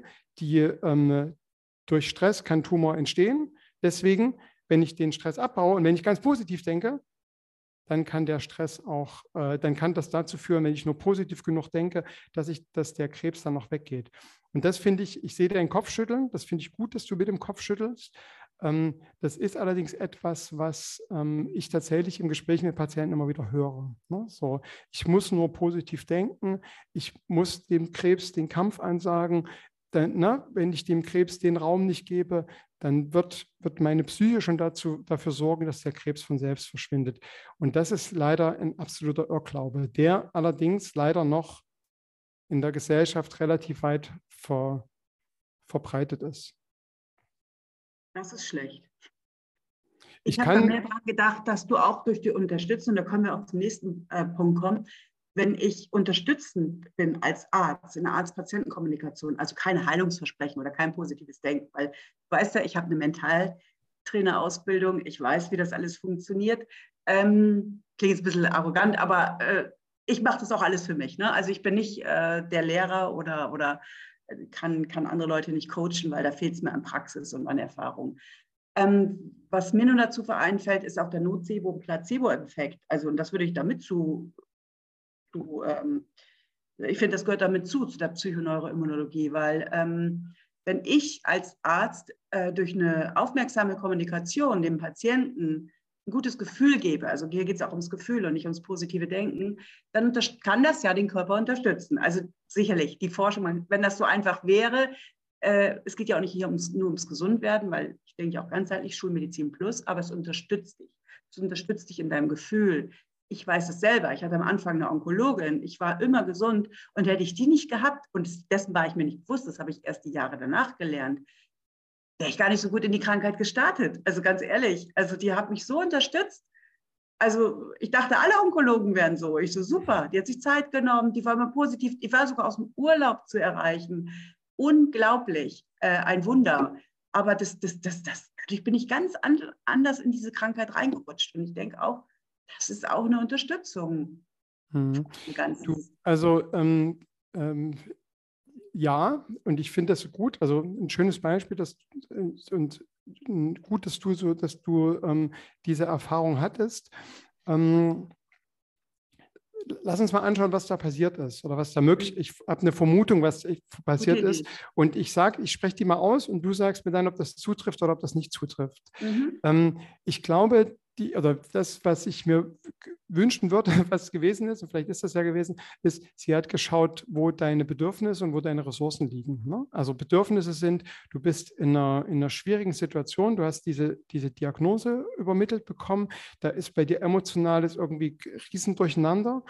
durch Stress kann Tumor entstehen. Deswegen, wenn ich den Stress abbaue und wenn ich ganz positiv denke, dann kann das dazu führen, wenn ich nur positiv genug denke, dass der Krebs dann noch weggeht. Und das finde ich sehe deinen Kopfschütteln, das finde ich gut, dass du mit dem Kopf schüttelst. Das ist allerdings etwas, was ich tatsächlich im Gespräch mit Patienten immer wieder höre. So, ich muss nur positiv denken, ich muss dem Krebs den Kampf ansagen. Wenn ich dem Krebs den Raum nicht gebe, dann wird meine Psyche schon dafür sorgen, dass der Krebs von selbst verschwindet. Und das ist leider ein absoluter Irrglaube, der allerdings leider noch in der Gesellschaft relativ weit verbreitet ist. Das ist schlecht. Ich habe da mehr daran gedacht, dass du auch durch die Unterstützung, da können wir auch zum nächsten Punkt kommen, wenn ich unterstützend bin als Arzt in der Arzt-Patienten-Kommunikation, also keine Heilungsversprechen oder kein positives Denken, weil du weißt ja, ich habe eine Mentaltrainerausbildung, ich weiß, wie das alles funktioniert. Klingt jetzt ein bisschen arrogant, aber ich mache das auch alles für mich. Ne? Also ich bin nicht der Lehrer oder kann andere Leute nicht coachen, weil da fehlt es mir an Praxis und an Erfahrung. Was mir nun dazu einfällt, ist auch der Nocebo-Placebo-Effekt. Also, und das würde ich damit ich finde, das gehört damit zu der Psychoneuroimmunologie, weil wenn ich als Arzt durch eine aufmerksame Kommunikation dem Patienten ein gutes Gefühl gebe, also hier geht es auch ums Gefühl und nicht ums positive Denken, dann kann das ja den Körper unterstützen. Also sicherlich, die Forschung, wenn das so einfach wäre, es geht ja auch nicht hier nur ums Gesundwerden, weil ich denke ja auch ganzheitlich Schulmedizin plus, aber es unterstützt dich. Es unterstützt dich in deinem Gefühl. Ich weiß es selber, ich hatte am Anfang eine Onkologin, ich war immer gesund und hätte ich die nicht gehabt, und dessen war ich mir nicht bewusst, das habe ich erst die Jahre danach gelernt, wäre ich gar nicht so gut in die Krankheit gestartet. Also ganz ehrlich, also die hat mich so unterstützt. Also ich dachte, alle Onkologen wären so. Ich so, super, die hat sich Zeit genommen, die war immer positiv, die war sogar aus dem Urlaub zu erreichen. Unglaublich, ein Wunder. Aber dadurch bin ich ganz anders in diese Krankheit reingerutscht. Und ich denke auch, das ist auch eine Unterstützung. Mhm. Du, ja, und ich finde das gut. Also ein schönes Beispiel, und gut, dass du diese Erfahrung hattest. Lass uns mal anschauen, was da passiert ist oder was da möglich ist. Ich habe eine Vermutung, was passiert ist. Und ich spreche die mal aus und du sagst mir dann, ob das zutrifft oder ob das nicht zutrifft. Ich glaube, das, was ich mir wünschen würde, was gewesen ist, und vielleicht ist das ja gewesen, ist, sie hat geschaut, wo deine Bedürfnisse und wo deine Ressourcen liegen. Ne? Also Bedürfnisse sind, du bist in einer schwierigen Situation, du hast diese Diagnose übermittelt bekommen, da ist bei dir Emotionales irgendwie riesen Durcheinander.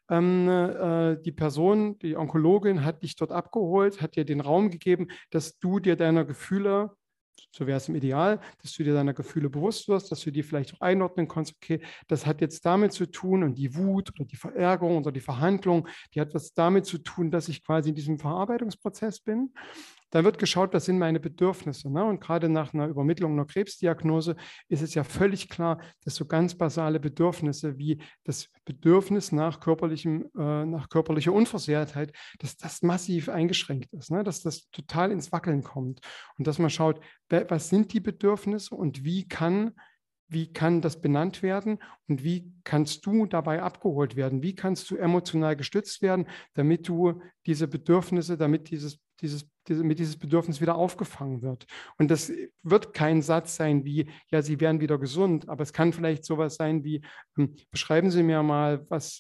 Die Person, die Onkologin, hat dich dort abgeholt, hat dir den Raum gegeben, dass du dir deiner Gefühle, so wäre es im Ideal, dass du dir deiner Gefühle bewusst wirst, dass du die vielleicht auch einordnen kannst, okay, das hat jetzt damit zu tun und die Wut oder die Verärgerung oder die Verhandlung, die hat was damit zu tun, dass ich quasi in diesem Verarbeitungsprozess bin. Da wird geschaut, was sind meine Bedürfnisse. Ne? Und gerade nach einer Übermittlung einer Krebsdiagnose ist es ja völlig klar, dass so ganz basale Bedürfnisse wie das Bedürfnis nach körperlicher Unversehrtheit, dass das massiv eingeschränkt ist, ne? Dass das total ins Wackeln kommt. Und dass man schaut, was sind die Bedürfnisse und wie kann das benannt werden und wie kannst du dabei abgeholt werden? Wie kannst du emotional gestützt werden, damit du diese Bedürfnisse, damit dieses Bedürfnis wieder aufgefangen wird. Und das wird kein Satz sein wie, ja, Sie werden wieder gesund, aber es kann vielleicht sowas sein wie, beschreiben Sie mir mal, was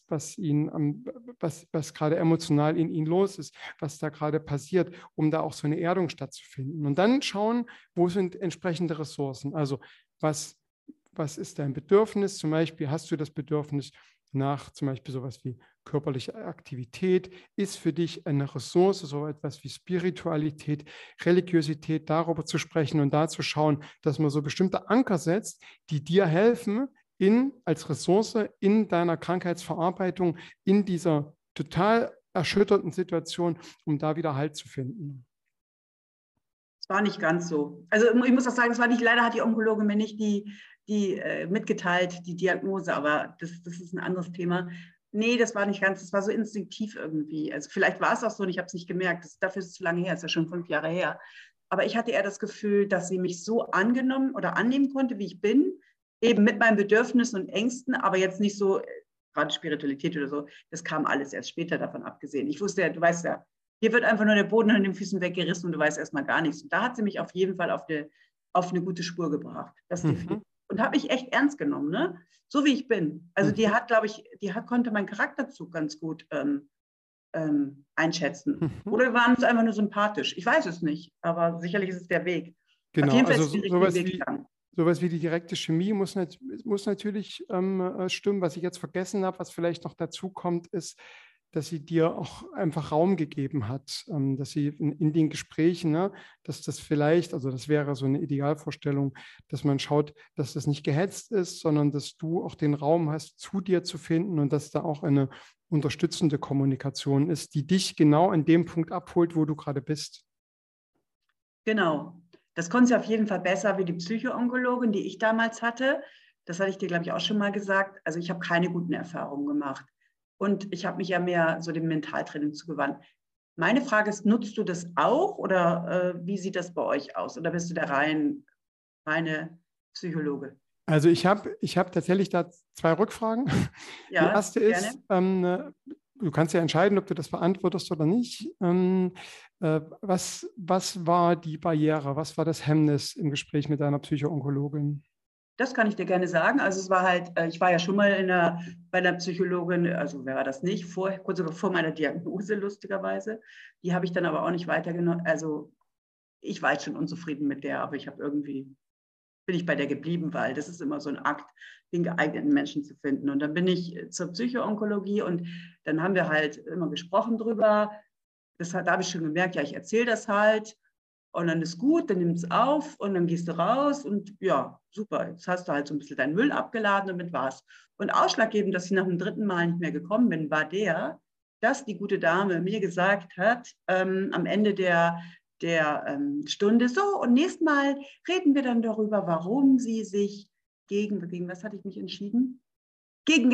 gerade emotional in Ihnen los ist, was da gerade passiert, um da auch so eine Erdung stattzufinden. Und dann schauen, wo sind entsprechende Ressourcen. Also was ist dein Bedürfnis? Zum Beispiel hast du das Bedürfnis nach zum Beispiel sowas wie körperliche Aktivität, ist für dich eine Ressource, so etwas wie Spiritualität, Religiosität, darüber zu sprechen und da zu schauen, dass man so bestimmte Anker setzt, die dir helfen, als Ressource in deiner Krankheitsverarbeitung, in dieser total erschütternden Situation, um da wieder Halt zu finden. Es war nicht ganz so. Also ich muss auch sagen, leider hat die Onkologin mir nicht die mitgeteilt, die Diagnose, aber das ist ein anderes Thema. Nee, das war nicht ganz, das war so instinktiv irgendwie. Also vielleicht war es auch so und ich habe es nicht gemerkt. Dafür ist es zu lange her, ist ja schon 5 Jahre her. Aber ich hatte eher das Gefühl, dass sie mich so angenommen oder annehmen konnte, wie ich bin, eben mit meinen Bedürfnissen und Ängsten, aber jetzt nicht so, gerade Spiritualität oder so, das kam alles erst später davon abgesehen. Ich wusste ja, du weißt ja, hier wird einfach nur der Boden an den Füßen weggerissen und du weißt erstmal gar nichts. Und da hat sie mich auf jeden Fall auf eine gute Spur gebracht. Das definitiv. Und habe ich echt ernst genommen, ne? So wie ich bin. Also die hat, glaube ich, konnte meinen Charakterzug ganz gut einschätzen. Oder wir waren uns einfach nur sympathisch. Ich weiß es nicht, aber sicherlich ist es der Weg. Genau, auf jeden Fall also ist es der richtige Weg gegangen. Sowas wie die direkte Chemie muss natürlich stimmen. Was ich jetzt vergessen habe, was vielleicht noch dazu kommt, ist, dass sie dir auch einfach Raum gegeben hat, dass sie in den Gesprächen, ne, dass das vielleicht, also das wäre so eine Idealvorstellung, dass man schaut, dass das nicht gehetzt ist, sondern dass du auch den Raum hast, zu dir zu finden und dass da auch eine unterstützende Kommunikation ist, die dich genau an dem Punkt abholt, wo du gerade bist. Genau. Das konnte sie auf jeden Fall besser wie die Psycho-Onkologin, die ich damals hatte. Das hatte ich dir, glaube ich, auch schon mal gesagt. Also ich habe keine guten Erfahrungen gemacht. Und ich habe mich ja mehr so dem Mentaltraining zugewandt. Meine Frage ist, nutzt du das auch oder wie sieht das bei euch aus? Oder bist du der reine Psychologe? Also ich hab tatsächlich da 2 Rückfragen. Ja, die erste gerne. ist, du kannst ja entscheiden, ob du das beantwortest oder nicht. Was war die Barriere? Was war das Hemmnis im Gespräch mit deiner Psycho-Onkologin? Das kann ich dir gerne sagen. Also es war halt, ich war ja schon mal bei einer Psychologin, also wer war das nicht, kurz vor meiner Diagnose lustigerweise. Die habe ich dann aber auch nicht weitergenommen. Also ich war jetzt schon unzufrieden mit der, aber bin ich bei der geblieben, weil das ist immer so ein Akt, den geeigneten Menschen zu finden. Und dann bin ich zur Psycho-Onkologie und dann haben wir halt immer gesprochen drüber. Da habe ich schon gemerkt, ja, ich erzähle das halt. Und dann ist gut, dann nimmst du es auf und dann gehst du raus und ja, super, jetzt hast du halt so ein bisschen deinen Müll abgeladen und mit war's. Und ausschlaggebend, dass ich nach dem 3. Mal nicht mehr gekommen bin, war dass die gute Dame mir gesagt hat, am Ende der Stunde, so und nächstes Mal reden wir dann darüber, warum sie sich gegen was hatte ich mich entschieden? gegen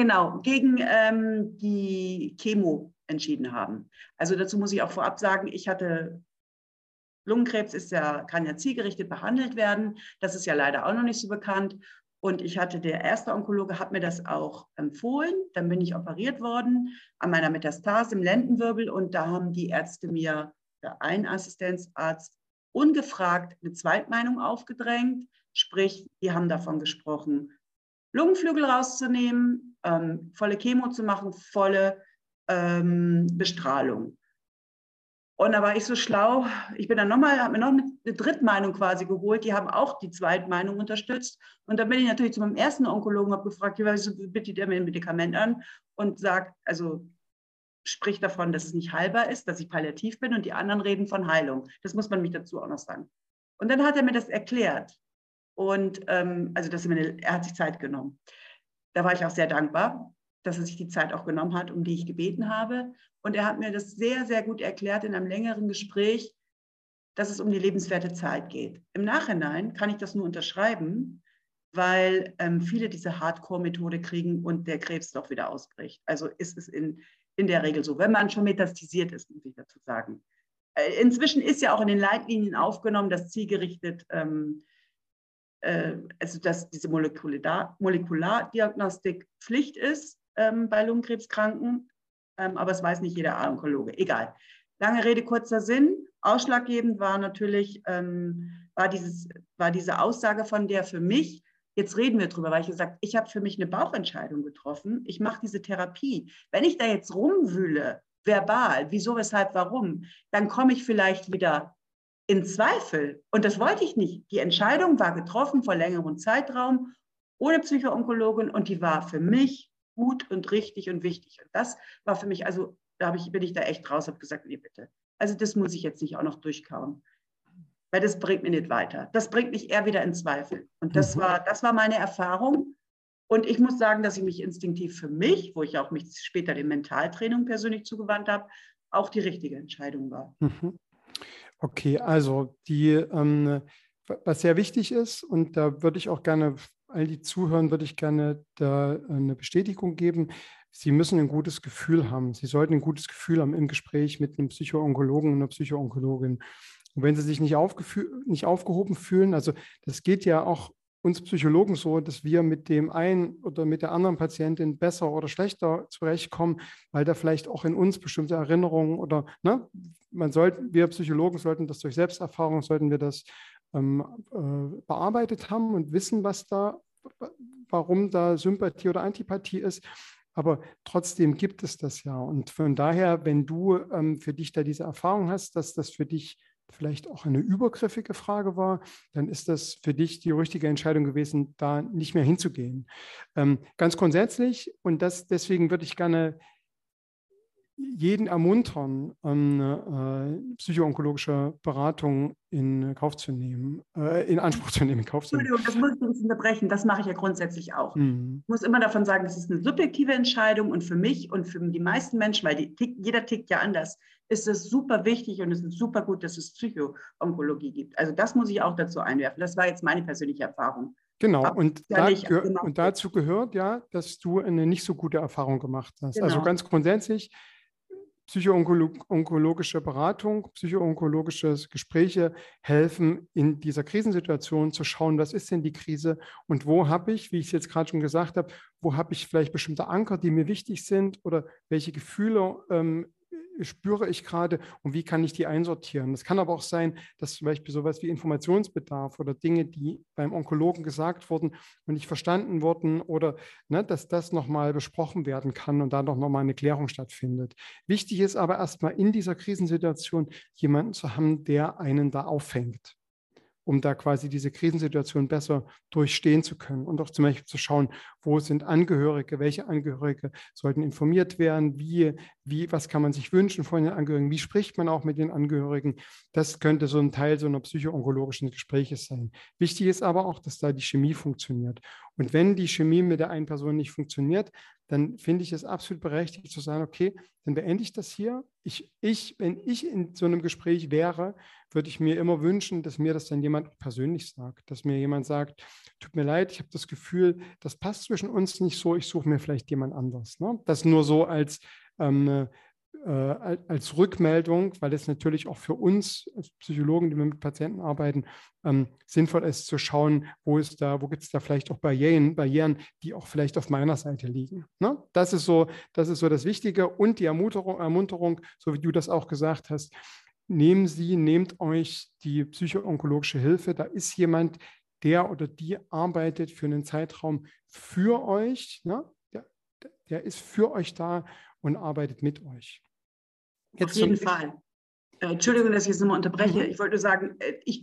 die Chemo entschieden haben. Also dazu muss ich auch vorab sagen, ich hatte Lungenkrebs, kann ja zielgerichtet behandelt werden. Das ist ja leider auch noch nicht so bekannt. Und der erste Onkologe hat mir das auch empfohlen. Dann bin ich operiert worden an meiner Metastase im Lendenwirbel. Und da haben die Ärzte mir, ein Assistenzarzt, ungefragt eine Zweitmeinung aufgedrängt. Sprich, die haben davon gesprochen, Lungenflügel rauszunehmen, volle Chemo zu machen, volle Bestrahlung. Und da war ich so schlau, ich bin dann habe mir noch eine Drittmeinung quasi geholt, die haben auch die Zweitmeinung unterstützt. Und dann bin ich natürlich zu meinem ersten Onkologen, habe gefragt, wieso bietet der mir ein Medikament an und sagt, also spricht davon, dass es nicht heilbar ist, dass ich palliativ bin, und die anderen reden von Heilung. Das muss man mich dazu auch noch sagen. Und dann hat er mir das erklärt. Und also er hat sich Zeit genommen. Da war ich auch sehr dankbar, dass er sich die Zeit auch genommen hat, um die ich gebeten habe. Und er hat mir das sehr, sehr gut erklärt in einem längeren Gespräch, dass es um die lebenswerte Zeit geht. Im Nachhinein kann ich das nur unterschreiben, weil viele diese Hardcore-Methode kriegen und der Krebs doch wieder ausbricht. Also ist es in der Regel so, wenn man schon metastasiert ist, muss ich dazu sagen. Inzwischen ist ja auch in den Leitlinien aufgenommen, dass zielgerichtet, also dass diese Molekulardiagnostik Pflicht ist bei Lungenkrebskranken. Aber es weiß nicht jeder Onkologe. Egal. Lange Rede, kurzer Sinn. Ausschlaggebend war natürlich war diese Aussage von der für mich, jetzt reden wir drüber, weil ich gesagt habe, ich habe für mich eine Bauchentscheidung getroffen. Ich mache diese Therapie. Wenn ich da jetzt rumwühle, verbal, wieso, weshalb, warum, dann komme ich vielleicht wieder in Zweifel. Und das wollte ich nicht. Die Entscheidung war getroffen vor längerem Zeitraum, ohne Psychoonkologin, und die war für mich gut und richtig und wichtig. Und das war für mich, also bin ich da echt raus, habe gesagt, nee, bitte. Also das muss ich jetzt nicht auch noch durchkauen, weil das bringt mich nicht weiter. Das bringt mich eher wieder in Zweifel. Und das war meine Erfahrung. Und ich muss sagen, dass ich mich instinktiv für mich, wo ich auch mich später dem Mentaltraining persönlich zugewandt habe, auch die richtige Entscheidung war. Okay, also was sehr wichtig ist, und da würde ich auch gerne all die zuhören, würde ich gerne da eine Bestätigung geben. Sie müssen ein gutes Gefühl haben. Sie sollten ein gutes Gefühl haben im Gespräch mit einem Psychoonkologen und einer Psychoonkologin. Und wenn Sie sich nicht aufgehoben fühlen, also das geht ja auch uns Psychologen so, dass wir mit dem einen oder mit der anderen Patientin besser oder schlechter zurechtkommen, weil da vielleicht auch in uns bestimmte Erinnerungen oder, ne, wir Psychologen sollten das durch Selbsterfahrung, sollten wir das bearbeitet haben und wissen, warum da Sympathie oder Antipathie ist. Aber trotzdem gibt es das ja. Und von daher, wenn du für dich da diese Erfahrung hast, dass das für dich vielleicht auch eine übergriffige Frage war, dann ist das für dich die richtige Entscheidung gewesen, da nicht mehr hinzugehen. Ganz grundsätzlich, und deswegen würde ich gerne jeden ermuntern, psychoonkologische Beratung in Kauf zu nehmen, in Anspruch zu nehmen, in Kauf zu nehmen. Entschuldigung, das muss ich ein bisschen unterbrechen. Das mache ich ja grundsätzlich auch. Ich muss immer davon sagen, das ist eine subjektive Entscheidung, und für mich und für die meisten Menschen, weil jeder tickt ja anders, ist es super wichtig und es ist super gut, dass es Psychoonkologie gibt. Also das muss ich auch dazu einwerfen. Das war jetzt meine persönliche Erfahrung. Genau, und dazu gehört ja, dass du eine nicht so gute Erfahrung gemacht hast. Genau. Also ganz grundsätzlich, psychoonkologische Beratung, psychoonkologische Gespräche helfen, in dieser Krisensituation zu schauen, was ist denn die Krise und wo habe ich, wie ich es jetzt gerade schon gesagt habe, wo habe ich vielleicht bestimmte Anker, die mir wichtig sind, oder welche Gefühle spüre ich gerade und wie kann ich die einsortieren. Es kann aber auch sein, dass zum Beispiel sowas wie Informationsbedarf oder Dinge, die beim Onkologen gesagt wurden und nicht verstanden wurden, oder dass das nochmal besprochen werden kann und da noch mal eine Klärung stattfindet. Wichtig ist aber erstmal in dieser Krisensituation jemanden zu haben, der einen da auffängt, um da quasi diese Krisensituation besser durchstehen zu können und auch zum Beispiel zu schauen, wo sind Angehörige, welche Angehörige sollten informiert werden, was kann man sich wünschen von den Angehörigen, wie spricht man auch mit den Angehörigen. Das könnte so ein Teil so einer psychoonkologischen Gespräches sein. Wichtig ist aber auch, dass da die Chemie funktioniert. Und wenn die Chemie mit der einen Person nicht funktioniert, dann finde ich es absolut berechtigt zu sagen, okay, dann beende ich das hier. wenn ich in so einem Gespräch wäre, würde ich mir immer wünschen, dass mir das dann jemand persönlich sagt, dass mir jemand sagt, tut mir leid, ich habe das Gefühl, das passt zwischen uns nicht so, ich suche mir vielleicht jemand anders. Ne? Das nur so als Rückmeldung, weil es natürlich auch für uns als Psychologen, die wir mit Patienten arbeiten, sinnvoll ist zu schauen, wo gibt es da vielleicht auch Barrieren, die auch vielleicht auf meiner Seite liegen. Ne? Das ist so das Wichtige und die Ermunterung, so wie du das auch gesagt hast, nehmt euch die psycho-onkologische Hilfe. Da ist jemand, der oder die arbeitet für einen Zeitraum für euch. Ne? Der ist für euch da und arbeitet mit euch. Auf jeden Fall. Entschuldigung, dass ich jetzt nochmal unterbreche. Ich wollte nur sagen,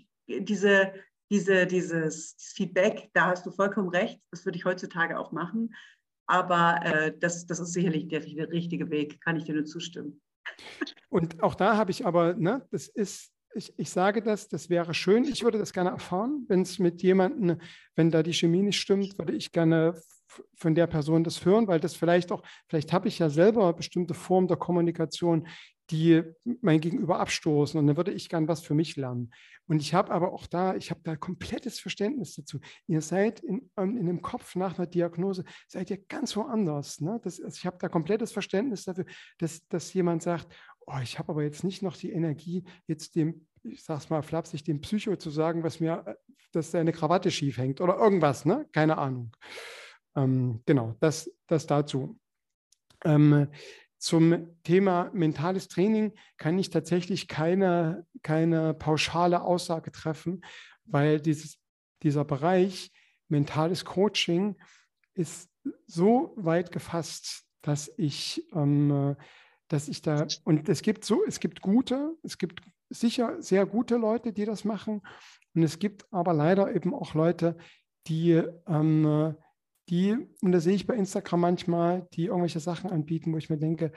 dieses Feedback, da hast du vollkommen recht. Das würde ich heutzutage auch machen. Aber das ist sicherlich der richtige Weg. Kann ich dir nur zustimmen. Und auch da habe ich aber, ne, ich sage das wäre schön. Ich würde das gerne erfahren, wenn es mit jemandem, wenn da die Chemie nicht stimmt, würde ich gerne von der Person das hören, weil das vielleicht habe ich ja selber bestimmte Formen der Kommunikation, die mein Gegenüber abstoßen und dann würde ich gern was für mich lernen. Und ich habe aber auch ich habe da komplettes Verständnis dazu. Ihr seid in dem Kopf nach einer Diagnose, seid ihr ganz woanders. Ne? Ich habe da komplettes Verständnis dafür, dass jemand sagt, oh, ich habe aber jetzt nicht noch die Energie, jetzt ich sag's mal flapsig, dem Psycho zu sagen, dass seine Krawatte schief hängt oder irgendwas, ne? Keine Ahnung. Genau, das dazu. Zum Thema mentales Training kann ich tatsächlich keine pauschale Aussage treffen, weil dieser Bereich mentales Coaching ist so weit gefasst, dass ich da, und es gibt sicher sehr gute Leute, die das machen, und es gibt aber leider eben auch Leute, und das sehe ich bei Instagram manchmal, die irgendwelche Sachen anbieten, wo ich mir denke,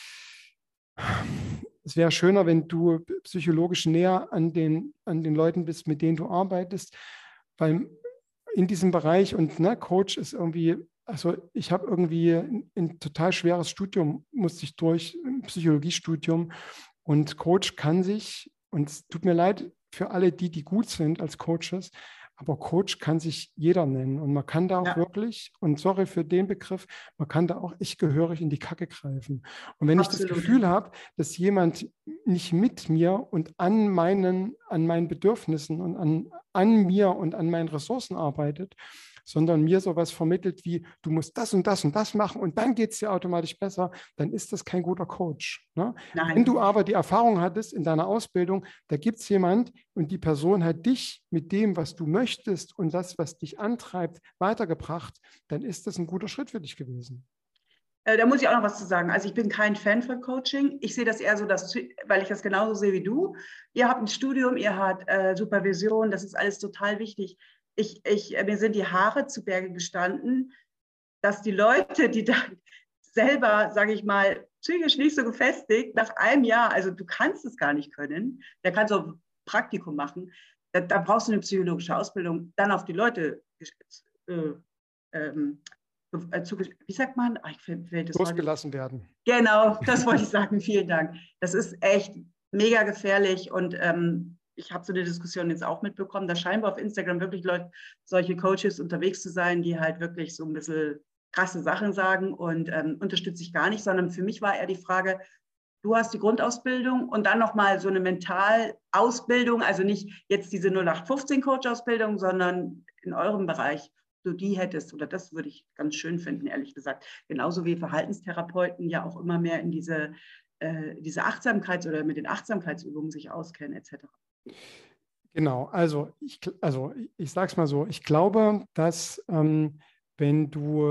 es wäre schöner, wenn du psychologisch näher an den Leuten bist, mit denen du arbeitest, weil in diesem Bereich und Coach ist irgendwie, also ich habe irgendwie ein total schweres Studium, musste ich durch, ein Psychologiestudium, und Coach kann sich, und es tut mir leid für alle die gut sind als Coaches, aber Coach kann sich jeder nennen und man kann da auch wirklich, und sorry für den Begriff, man kann da auch echt gehörig in die Kacke greifen. Und wenn ich das Gefühl habe, dass jemand nicht mit mir und an meinen Bedürfnissen und an mir und an meinen Ressourcen arbeitet, sondern mir sowas vermittelt wie, du musst das und das und das machen und dann geht es dir automatisch besser, dann ist das kein guter Coach. Ne? Wenn du aber die Erfahrung hattest in deiner Ausbildung, da gibt es jemand und die Person hat dich mit dem, was du möchtest und das, was dich antreibt, weitergebracht, dann ist das ein guter Schritt für dich gewesen. Da muss ich auch noch was zu sagen. Also ich bin kein Fan von Coaching. Ich sehe das eher so, weil ich das genauso sehe wie du. Ihr habt ein Studium, ihr habt Supervision, das ist alles total wichtig. Mir sind die Haare zu Berge gestanden, dass die Leute, die da selber, sage ich mal, psychisch nicht so gefestigt, nach einem Jahr, also du kannst es gar nicht können, der kann so ein Praktikum machen, da brauchst du eine psychologische Ausbildung, dann auf die Leute wie sagt man? Losgelassen werden. Genau, das wollte ich sagen. Vielen Dank. Das ist echt mega gefährlich und ich habe so eine Diskussion jetzt auch mitbekommen, da scheinbar auf Instagram wirklich solche Coaches unterwegs zu sein, die halt wirklich so ein bisschen krasse Sachen sagen und unterstütze ich gar nicht, sondern für mich war eher die Frage, du hast die Grundausbildung und dann nochmal so eine Mentalausbildung, also nicht jetzt diese 0815-Coach-Ausbildung, sondern in eurem Bereich, du die hättest, oder das würde ich ganz schön finden, ehrlich gesagt. Genauso wie Verhaltenstherapeuten ja auch immer mehr in diese Achtsamkeits- oder mit den Achtsamkeitsübungen sich auskennen, etc. Genau, also ich sage es mal so, ich glaube, dass wenn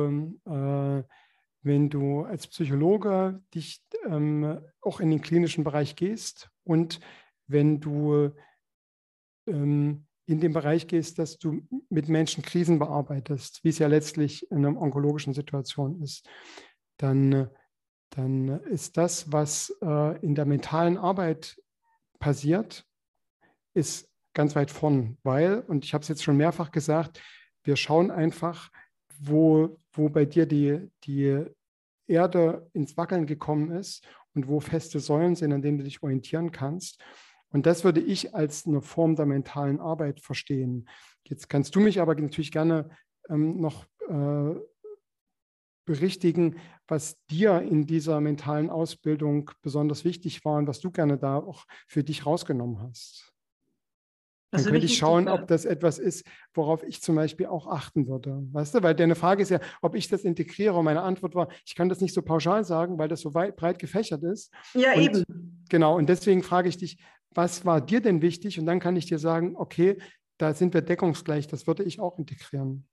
du als Psychologe dich auch in den klinischen Bereich gehst und wenn du in den Bereich gehst, dass du mit Menschen Krisen bearbeitest, wie es ja letztlich in einer onkologischen Situation ist, dann ist das, was in der mentalen Arbeit passiert, ist ganz weit vorn, und ich habe es jetzt schon mehrfach gesagt, wir schauen einfach, wo bei dir die Erde ins Wackeln gekommen ist und wo feste Säulen sind, an denen du dich orientieren kannst. Und das würde ich als eine Form der mentalen Arbeit verstehen. Jetzt kannst du mich aber natürlich gerne noch berichtigen, was dir in dieser mentalen Ausbildung besonders wichtig war und was du gerne da auch für dich rausgenommen hast. Dann könnte ich schauen, ob das etwas ist, worauf ich zum Beispiel auch achten würde. Weißt du, weil deine Frage ist ja, ob ich das integriere. Und meine Antwort war, ich kann das nicht so pauschal sagen, weil das so breit gefächert ist. Ja, und, eben. Genau, und deswegen frage ich dich, was war dir denn wichtig? Und dann kann ich dir sagen, okay, da sind wir deckungsgleich, das würde ich auch integrieren.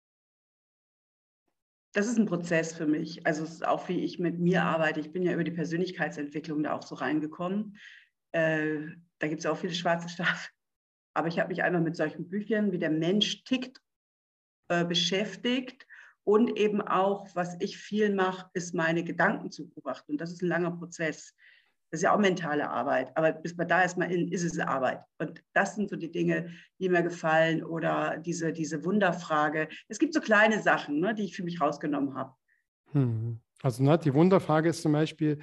Das ist ein Prozess für mich. Also es ist auch, wie ich mit mir arbeite. Ich bin ja über die Persönlichkeitsentwicklung da auch so reingekommen. Da gibt es auch viele schwarze Schafe. Aber ich habe mich einmal mit solchen Büchern, wie der Mensch tickt, beschäftigt. Und eben auch, was ich viel mache, ist meine Gedanken zu beobachten. Und das ist ein langer Prozess. Das ist ja auch mentale Arbeit. Aber bis man da erstmal ist es Arbeit. Und das sind so die Dinge, die mir gefallen. Oder diese Wunderfrage. Es gibt so kleine Sachen, ne, die ich für mich rausgenommen habe. Also die Wunderfrage ist zum Beispiel,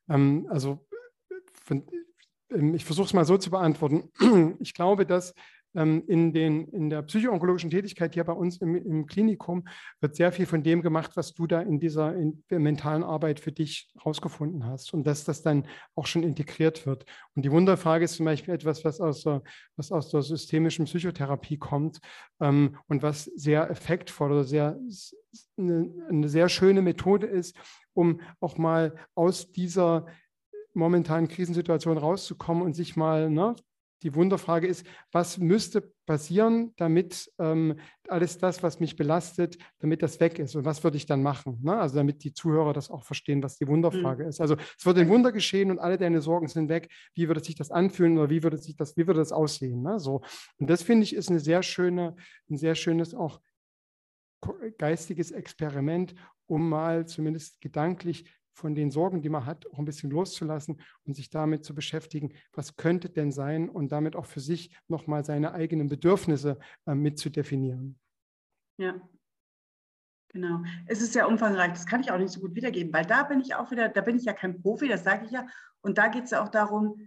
ich versuche es mal so zu beantworten. Ich glaube, dass in der psychoonkologischen Tätigkeit hier bei uns im Klinikum wird sehr viel von dem gemacht, was du da in dieser mentalen Arbeit für dich rausgefunden hast und dass das dann auch schon integriert wird. Und die Wunderfrage ist zum Beispiel etwas, was aus der systemischen Psychotherapie kommt und was sehr effektvoll oder eine sehr schöne Methode ist, um auch mal aus dieser momentanen Krisensituation rauszukommen und sich mal, die Wunderfrage ist, was müsste passieren, damit alles das, was mich belastet, damit das weg ist und was würde ich dann machen? Ne? Also damit die Zuhörer das auch verstehen, was die Wunderfrage ist. Also es würde ein Wunder geschehen und alle deine Sorgen sind weg. Wie würde sich das anfühlen oder wie würde das aussehen? Ne? So. Und das finde ich ist ein sehr schönes auch geistiges Experiment, um mal zumindest gedanklich von den Sorgen, die man hat, auch ein bisschen loszulassen und sich damit zu beschäftigen, was könnte denn sein und damit auch für sich nochmal seine eigenen Bedürfnisse mit zu definieren. Ja, genau. Es ist sehr umfangreich, das kann ich auch nicht so gut wiedergeben, weil da bin ich ja kein Profi, das sage ich ja. Und da geht es ja auch darum,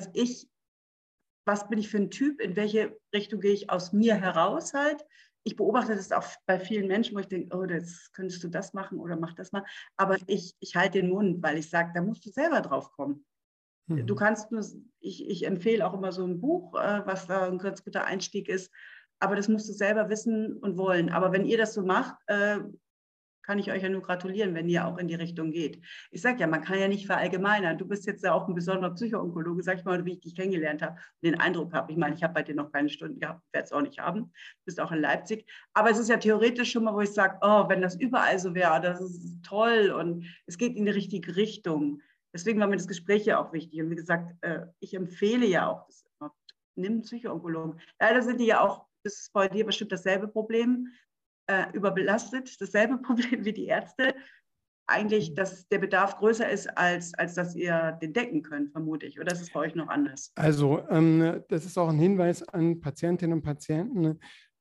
was bin ich für ein Typ, in welche Richtung gehe ich aus mir heraus halt. Ich beobachte das auch bei vielen Menschen, wo ich denke, oh, jetzt könntest du das machen oder mach das mal. Aber ich halte den Mund, weil ich sage, da musst du selber drauf kommen. Du kannst nur, ich empfehle auch immer so ein Buch, was da ein ganz guter Einstieg ist. Aber das musst du selber wissen und wollen. Aber wenn ihr das so macht, kann ich euch ja nur gratulieren, wenn ihr auch in die Richtung geht. Ich sage ja, man kann ja nicht verallgemeinern. Du bist jetzt ja auch ein besonderer Psychoonkologe, sag ich mal, wie ich dich kennengelernt habe und den Eindruck habe. Ich meine, ich habe bei dir noch keine Stunden gehabt, werde es auch nicht haben. Du bist auch in Leipzig. Aber es ist ja theoretisch schon mal, wo ich sage, oh, wenn das überall so wäre, das ist toll und es geht in die richtige Richtung. Deswegen war mir das Gespräch ja auch wichtig. Und wie gesagt, ich empfehle ja auch, nimm einen Psychoonkologen. Leider sind die ja auch, das ist bei dir bestimmt dasselbe Problem, überbelastet, dasselbe Problem wie die Ärzte. Eigentlich, dass der Bedarf größer ist, als dass ihr den decken könnt, vermute ich. Oder ist es bei euch noch anders? Also das ist auch ein Hinweis an Patientinnen und Patienten.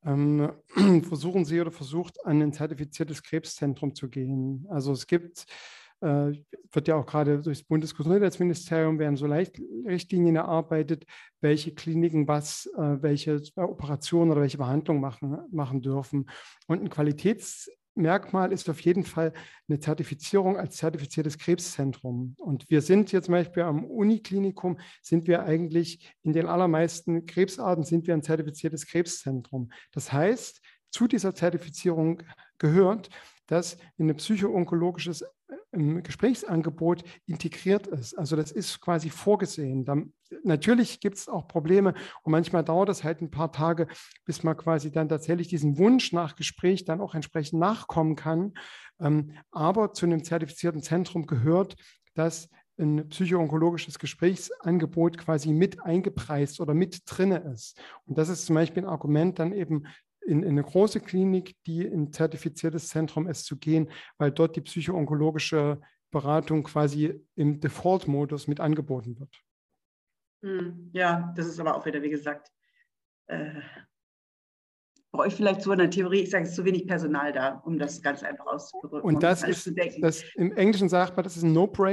Versucht an ein zertifiziertes Krebszentrum zu gehen. Also es gibt wird ja auch gerade durch das Bundesgesundheitsministerium werden so Richtlinien erarbeitet, welche Kliniken welche Operationen oder welche Behandlungen machen dürfen. Und ein Qualitätsmerkmal ist auf jeden Fall eine Zertifizierung als zertifiziertes Krebszentrum. Und wir sind jetzt zum Beispiel am Uniklinikum, sind wir eigentlich in den allermeisten Krebsarten sind wir ein zertifiziertes Krebszentrum. Das heißt, zu dieser Zertifizierung gehört, dass ein psychoonkologisches Gesprächsangebot integriert ist. Also das ist quasi vorgesehen. Natürlich gibt es auch Probleme und manchmal dauert es halt ein paar Tage, bis man quasi dann tatsächlich diesen Wunsch nach Gespräch dann auch entsprechend nachkommen kann. Aber zu einem zertifizierten Zentrum gehört, dass ein psychoonkologisches Gesprächsangebot quasi mit eingepreist oder mit drin ist. Und das ist zum Beispiel ein Argument dann eben in eine große Klinik, die ein zertifiziertes Zentrum ist, zu gehen, weil dort die psychoonkologische Beratung quasi im Default-Modus mit angeboten wird. Ja, das ist aber auch wieder, wie gesagt, bei euch vielleicht so in der Theorie, ich sage, es ist zu wenig Personal da, um das ganz einfach auszudrücken. Und das ist, im Englischen sagt man, das ist ein No-Brainer.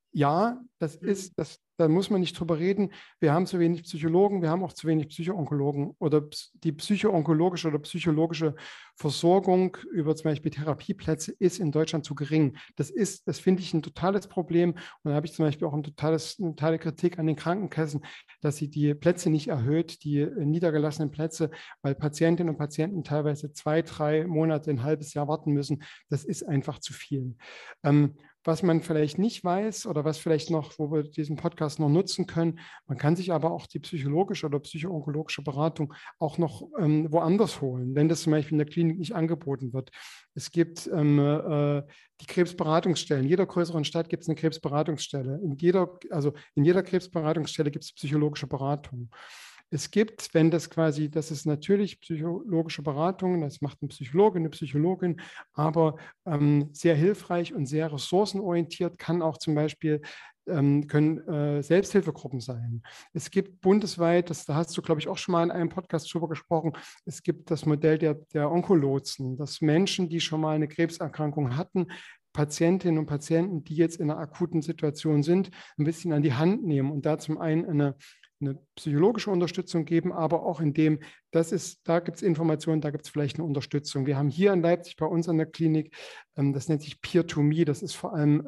ja, da muss man nicht drüber reden. Wir haben zu wenig Psychologen, wir haben auch zu wenig Psychoonkologen oder die psychoonkologische oder psychologische Versorgung über zum Beispiel Therapieplätze ist in Deutschland zu gering. Das finde ich ein totales Problem. Und da habe ich zum Beispiel auch eine totale Kritik an den Krankenkassen, dass sie die Plätze nicht erhöht, die niedergelassenen Plätze, weil Patientinnen und Patienten teilweise 2, 3 Monate, ein halbes Jahr warten müssen. Das ist einfach zu viel. Was man vielleicht nicht weiß oder was vielleicht noch, wo wir diesen Podcast noch nutzen können, man kann sich aber auch die psychologische oder psychoonkologische Beratung auch noch woanders holen, wenn das zum Beispiel in der Klinik nicht angeboten wird. Es gibt die Krebsberatungsstellen. In jeder größeren Stadt gibt es eine Krebsberatungsstelle. In jeder Krebsberatungsstelle gibt es psychologische Beratung. Es gibt, das ist natürlich psychologische Beratung, das macht ein Psychologe, eine Psychologin, aber sehr hilfreich und sehr ressourcenorientiert kann auch zum Beispiel können Selbsthilfegruppen sein. Es gibt bundesweit, da hast du, glaube ich, auch schon mal in einem Podcast drüber gesprochen, es gibt das Modell der Onkolotsen, dass Menschen, die schon mal eine Krebserkrankung hatten, Patientinnen und Patienten, die jetzt in einer akuten Situation sind, ein bisschen an die Hand nehmen und da zum einen eine psychologische Unterstützung geben, aber auch da gibt es Informationen, da gibt es vielleicht eine Unterstützung. Wir haben hier in Leipzig bei uns an der Klinik, das nennt sich Peer-to-Me, das ist vor allem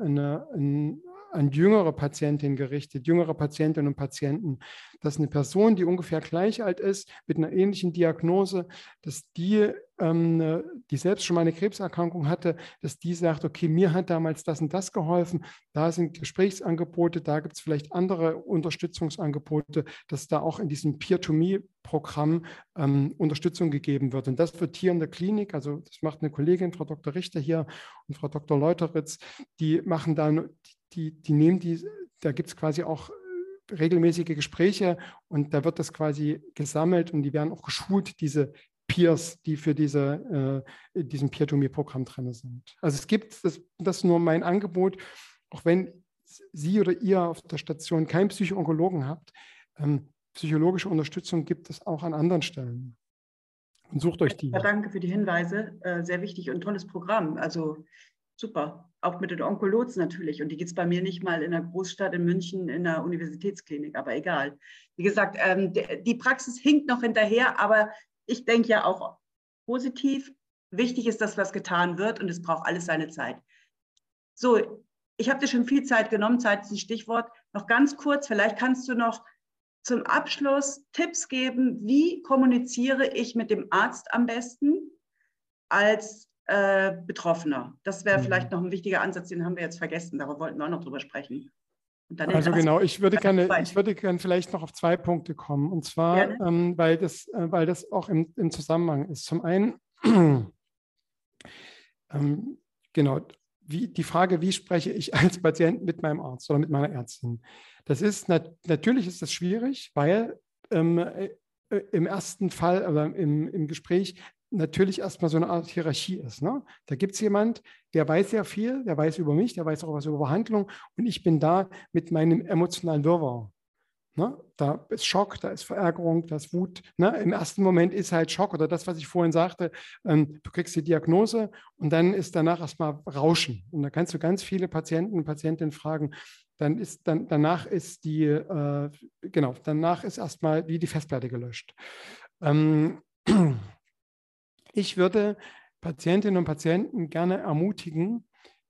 an jüngere Patientinnen gerichtet, jüngere Patientinnen und Patienten, dass eine Person, die ungefähr gleich alt ist, mit einer ähnlichen Diagnose, dass die selbst schon mal eine Krebserkrankung hatte, dass die sagt, okay, mir hat damals das und das geholfen, da sind Gesprächsangebote, da gibt es vielleicht andere Unterstützungsangebote, dass da auch in diesem Peer-to-Me-Programm Unterstützung gegeben wird. Und das wird hier in der Klinik, also das macht eine Kollegin, Frau Dr. Richter hier und Frau Dr. Leuteritz, die machen dann, da gibt es quasi auch regelmäßige Gespräche und da wird das quasi gesammelt und die werden auch geschult, diese Peers, die für diesem Peer-to-Me-Programm drin sind. Also es gibt, das ist nur mein Angebot, auch wenn Sie oder ihr auf der Station keinen Psychoonkologen habt, psychologische Unterstützung gibt es auch an anderen Stellen. Und sucht euch die. Ja, danke für die Hinweise, sehr wichtig und tolles Programm, also super, auch mit den Onkolotsen natürlich. Und die gibt es bei mir nicht mal in einer Großstadt in München in der Universitätsklinik, aber egal. Wie gesagt, die Praxis hinkt noch hinterher, aber ich denke ja auch positiv. Wichtig ist, dass was getan wird und es braucht alles seine Zeit. So, ich habe dir schon viel Zeit genommen, Zeit ist ein Stichwort. Noch ganz kurz, vielleicht kannst du noch zum Abschluss Tipps geben, wie kommuniziere ich mit dem Arzt am besten als Betroffener. Das wäre vielleicht noch ein wichtiger Ansatz, den haben wir jetzt vergessen, darüber wollten wir auch noch drüber sprechen. Also genau, ich würde gerne vielleicht noch auf 2 Punkte kommen. Und zwar, weil das auch im Zusammenhang ist. Zum einen, genau, die Frage, wie spreche ich als Patient mit meinem Arzt oder mit meiner Ärztin? Natürlich ist das schwierig, weil im ersten Fall oder im Gespräch natürlich erstmal so eine Art Hierarchie ist. Ne? Da gibt es jemand, der weiß sehr viel, der weiß über mich, der weiß auch was über Behandlung und ich bin da mit meinem emotionalen Wirrwarr. Ne? Da ist Schock, da ist Verärgerung, da ist Wut. Ne? Im ersten Moment ist halt Schock oder das, was ich vorhin sagte, du kriegst die Diagnose und dann ist danach erstmal Rauschen. Und da kannst du ganz viele Patienten und Patientinnen fragen, danach ist erstmal wie die Festplatte gelöscht. Ich würde Patientinnen und Patienten gerne ermutigen,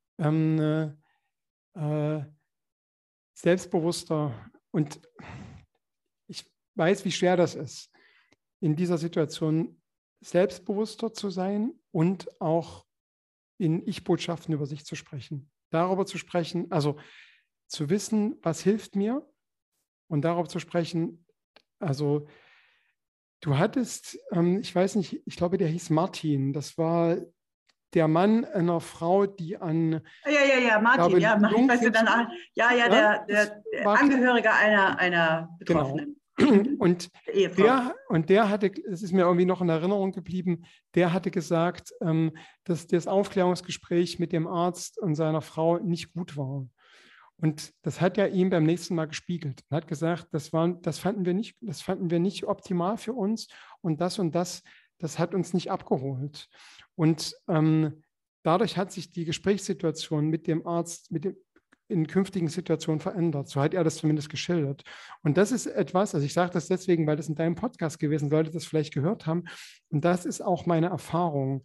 selbstbewusster, und ich weiß, wie schwer das ist, in dieser Situation selbstbewusster zu sein und auch in Ich-Botschaften über sich zu sprechen. Darüber zu sprechen, also zu wissen, was hilft mir und darüber zu sprechen, also du hattest, ich weiß nicht, ich glaube, der hieß Martin. Das war der Mann einer Frau, die an... Ja, Martin, glaube, ja, ich weiß dann, der Angehörige einer Betroffenen. Genau. Und der hatte, es ist mir irgendwie noch in Erinnerung geblieben, der hatte gesagt, dass das Aufklärungsgespräch mit dem Arzt und seiner Frau nicht gut war. Und das hat er ihm beim nächsten Mal gespiegelt und hat gesagt, das fanden wir nicht optimal für uns und das hat uns nicht abgeholt. Und dadurch hat sich die Gesprächssituation mit dem Arzt, in künftigen Situationen verändert. So hat er das zumindest geschildert. Und das ist etwas, also ich sage das deswegen, weil das in deinem Podcast gewesen, Leute das vielleicht gehört haben. Und das ist auch meine Erfahrung.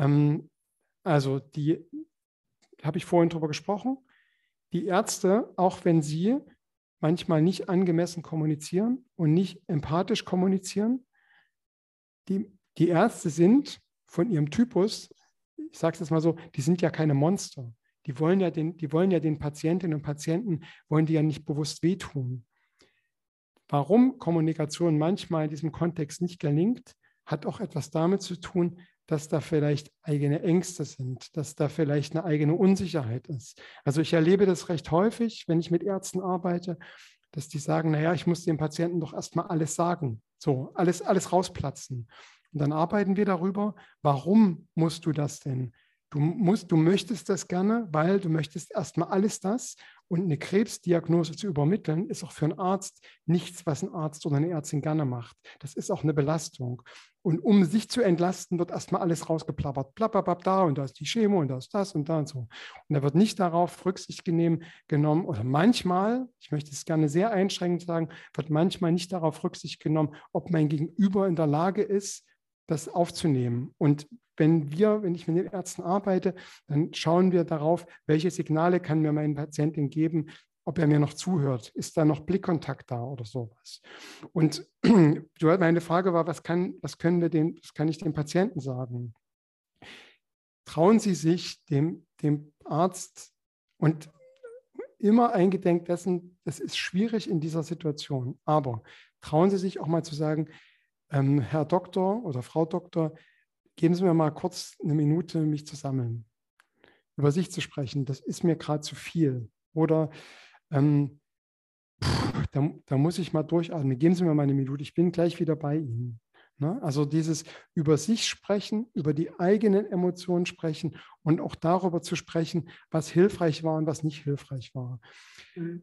Also die habe ich vorhin drüber gesprochen. Die Ärzte, auch wenn sie manchmal nicht angemessen kommunizieren und nicht empathisch kommunizieren, die Ärzte sind von ihrem Typus, ich sage es jetzt mal so, die sind ja keine Monster. Die wollen ja den Patientinnen und Patienten, wollen die ja nicht bewusst wehtun. Warum Kommunikation manchmal in diesem Kontext nicht gelingt, hat auch etwas damit zu tun, dass da vielleicht eigene Ängste sind, dass da vielleicht eine eigene Unsicherheit ist. Also ich erlebe das recht häufig, wenn ich mit Ärzten arbeite, dass die sagen, naja, ich muss dem Patienten doch erstmal alles sagen, so alles rausplatzen. Und dann arbeiten wir darüber, warum musst du das denn? Du möchtest das gerne, weil du möchtest erstmal alles das. Und eine Krebsdiagnose zu übermitteln, ist auch für einen Arzt nichts, was ein Arzt oder eine Ärztin gerne macht. Das ist auch eine Belastung. Und um sich zu entlasten, wird erstmal alles rausgeplappert. Plappapap, da und da ist die Chemo und da ist das und da und so. Und da wird nicht darauf Rücksicht genommen oder manchmal, ich möchte es gerne sehr einschränkend sagen, wird manchmal nicht darauf Rücksicht genommen, ob mein Gegenüber in der Lage ist, das aufzunehmen. Und wenn ich mit den Ärzten arbeite, dann schauen wir darauf, welche Signale kann mir mein Patientin geben, ob er mir noch zuhört. Ist da noch Blickkontakt da oder sowas? Und meine Frage war, was kann ich dem Patienten sagen? Trauen Sie sich dem Arzt und immer eingedenk dessen, das ist schwierig in dieser Situation, aber trauen Sie sich auch mal zu sagen, Herr Doktor oder Frau Doktor, geben Sie mir mal kurz eine Minute, mich zu sammeln, über sich zu sprechen. Das ist mir gerade zu viel. Oder da muss ich mal durchatmen. Geben Sie mir mal eine Minute, ich bin gleich wieder bei Ihnen. Ne? Also dieses über sich sprechen, über die eigenen Emotionen sprechen und auch darüber zu sprechen, was hilfreich war und was nicht hilfreich war. Mhm.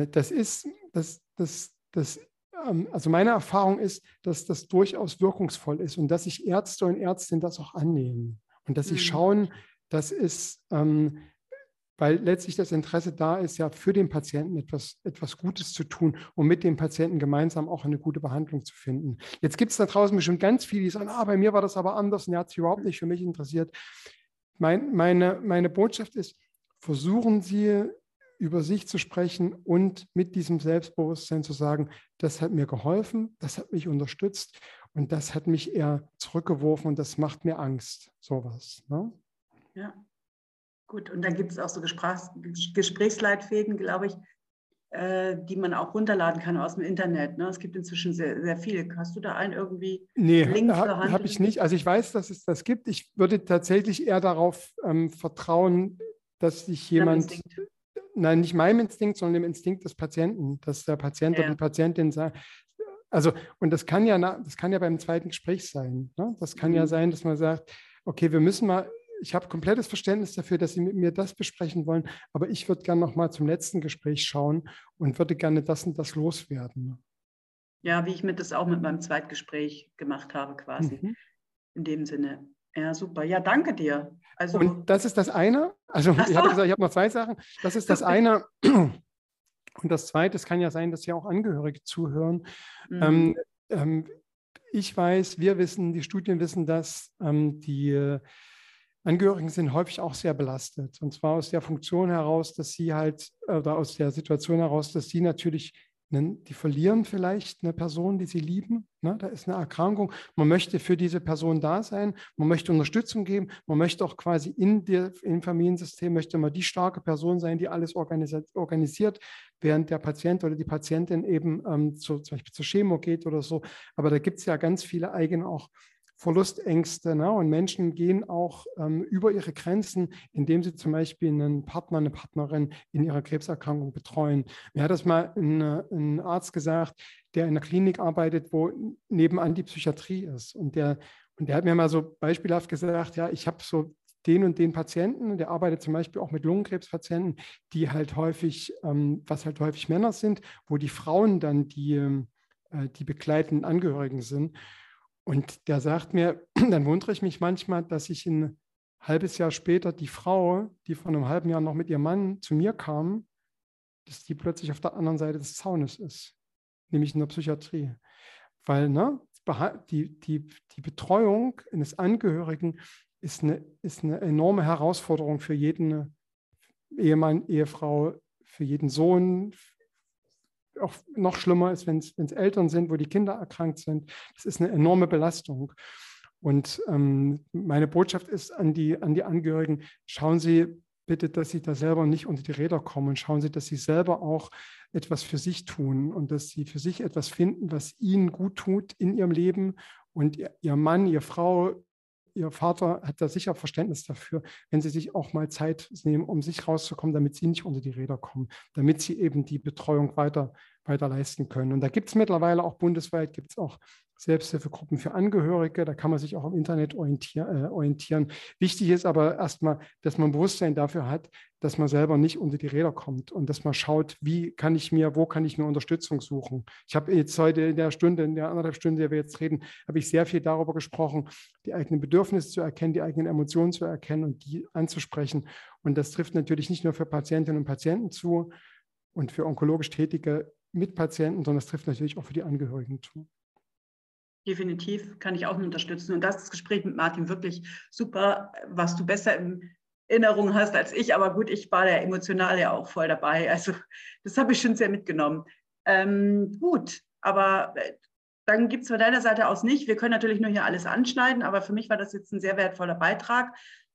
Also meine Erfahrung ist, dass das durchaus wirkungsvoll ist und dass sich Ärzte und Ärztinnen das auch annehmen und dass sie schauen, das ist, weil letztlich das Interesse da ist, ja für den Patienten etwas Gutes zu tun, um mit dem Patienten gemeinsam auch eine gute Behandlung zu finden. Jetzt gibt es da draußen bestimmt ganz viele, die sagen, bei mir war das aber anders und er hat sich überhaupt nicht für mich interessiert. Meine Botschaft ist, versuchen Sie, über sich zu sprechen und mit diesem Selbstbewusstsein zu sagen, das hat mir geholfen, das hat mich unterstützt und das hat mich eher zurückgeworfen und das macht mir Angst, sowas. Ne? Ja, gut. Und dann gibt es auch so Gesprächsleitfäden, glaube ich, die man auch runterladen kann aus dem Internet. Ne? Es gibt inzwischen sehr, sehr viele. Hast du da einen irgendwie? Nee, habe ich nicht. Also ich weiß, dass es das gibt. Ich würde tatsächlich eher darauf vertrauen, dass sich jemand... Nein, nicht meinem Instinkt, sondern dem Instinkt des Patienten, dass der Patient oder die Patientin sagt, also, und das kann ja beim zweiten Gespräch sein. Ne? Das kann ja sein, dass man sagt, okay, ich habe komplettes Verständnis dafür, dass Sie mit mir das besprechen wollen, aber ich würde gerne noch mal zum letzten Gespräch schauen und würde gerne das und das loswerden. Ja, wie ich das auch mit meinem Zweitgespräch gemacht habe, quasi. In dem Sinne. Ja, super. Ja, danke dir. Also, und das ist das eine. Also ich habe gesagt, ich habe noch zwei Sachen. Das ist das eine. Und das zweite, es kann ja sein, dass ja auch Angehörige zuhören. Ich weiß, wir wissen, die Studien wissen, dass die Angehörigen sind häufig auch sehr belastet. Und zwar aus der Funktion heraus, dass sie oder aus der Situation heraus, dass sie natürlich, die verlieren vielleicht eine Person, die sie lieben. Ne? Da ist eine Erkrankung. Man möchte für diese Person da sein. Man möchte Unterstützung geben. Man möchte auch quasi im Familiensystem möchte man die starke Person sein, die alles organisiert, während der Patient oder die Patientin eben zum Beispiel zur Chemo geht oder so. Aber da gibt es ja ganz viele eigene auch Verlustängste, ne? Und Menschen gehen auch über ihre Grenzen, indem sie zum Beispiel einen Partner, eine Partnerin in ihrer Krebserkrankung betreuen. Mir hat das mal ein Arzt gesagt, der in einer Klinik arbeitet, wo nebenan die Psychiatrie ist. Und der hat mir mal so beispielhaft gesagt, ja, ich habe so den und den Patienten, der arbeitet zum Beispiel auch mit Lungenkrebspatienten, die halt häufig, was halt häufig Männer sind, wo die Frauen dann die begleitenden Angehörigen sind. Und der sagt mir, dann wundere ich mich manchmal, dass ich ein halbes Jahr später die Frau, die vor einem halben Jahr noch mit ihrem Mann zu mir kam, dass die plötzlich auf der anderen Seite des Zaunes ist, nämlich in der Psychiatrie. Weil die Betreuung eines Angehörigen ist eine enorme Herausforderung für jeden Ehemann, Ehefrau, für jeden Sohn. Auch noch schlimmer ist, wenn es Eltern sind, wo die Kinder erkrankt sind. Das ist eine enorme Belastung. Und meine Botschaft ist an die Angehörigen, schauen Sie bitte, dass Sie da selber nicht unter die Räder kommen. Und schauen Sie, dass Sie selber auch etwas für sich tun und dass Sie für sich etwas finden, was Ihnen gut tut in Ihrem Leben. Und Ihr Mann, Ihre Frau, Ihr Vater hat da sicher Verständnis dafür, wenn Sie sich auch mal Zeit nehmen, um sich rauszukommen, damit Sie nicht unter die Räder kommen, damit Sie eben die Betreuung weiter leisten können. Und da gibt es mittlerweile auch bundesweit, gibt es auch Selbsthilfegruppen für Angehörige, da kann man sich auch im Internet orientieren. Wichtig ist aber erstmal, dass man Bewusstsein dafür hat, dass man selber nicht unter die Räder kommt und dass man schaut, wo kann ich mir Unterstützung suchen. Ich habe jetzt heute in der 1,5 Stunde, in der wir jetzt reden, habe ich sehr viel darüber gesprochen, die eigenen Bedürfnisse zu erkennen, die eigenen Emotionen zu erkennen und die anzusprechen. Und das trifft natürlich nicht nur für Patientinnen und Patienten zu und für onkologisch tätige Mitpatienten, sondern es trifft natürlich auch für die Angehörigen zu. Definitiv, kann ich auch nur unterstützen. Und das Gespräch mit Martin wirklich super, was du besser in Erinnerung hast als ich. Aber gut, ich war ja emotional ja auch voll dabei. Also das habe ich schon sehr mitgenommen. Gut, aber dann gibt es von deiner Seite aus nicht. Wir können natürlich nur hier alles anschneiden, aber für mich war das jetzt ein sehr wertvoller Beitrag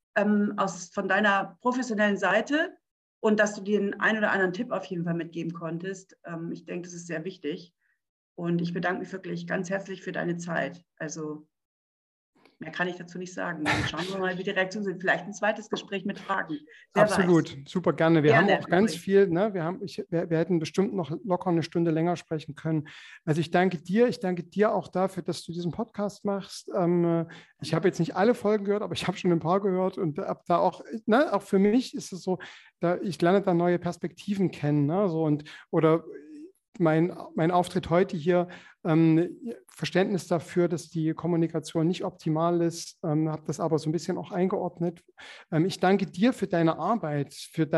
von deiner professionellen Seite und dass du dir den einen oder anderen Tipp auf jeden Fall mitgeben konntest. Ich denke, das ist sehr wichtig. Und ich bedanke mich wirklich ganz herzlich für deine Zeit. Also mehr kann ich dazu nicht sagen. Dann schauen wir mal, wie die Reaktionen sind. Vielleicht ein zweites Gespräch mit Fragen. Absolut, super gerne. Wir haben auch ganz viel, ne? Wir hätten bestimmt noch locker eine Stunde länger sprechen können. Also ich danke dir auch dafür, dass du diesen Podcast machst. Ich habe jetzt nicht alle Folgen gehört, aber ich habe schon ein paar gehört und habe da auch, ne, auch für mich ist es so, ich lerne da neue Perspektiven kennen, ne? Oder mein Auftritt heute hier, Verständnis dafür, dass die Kommunikation nicht optimal ist, habe das aber so ein bisschen auch eingeordnet. Ich danke dir für deine Arbeit, für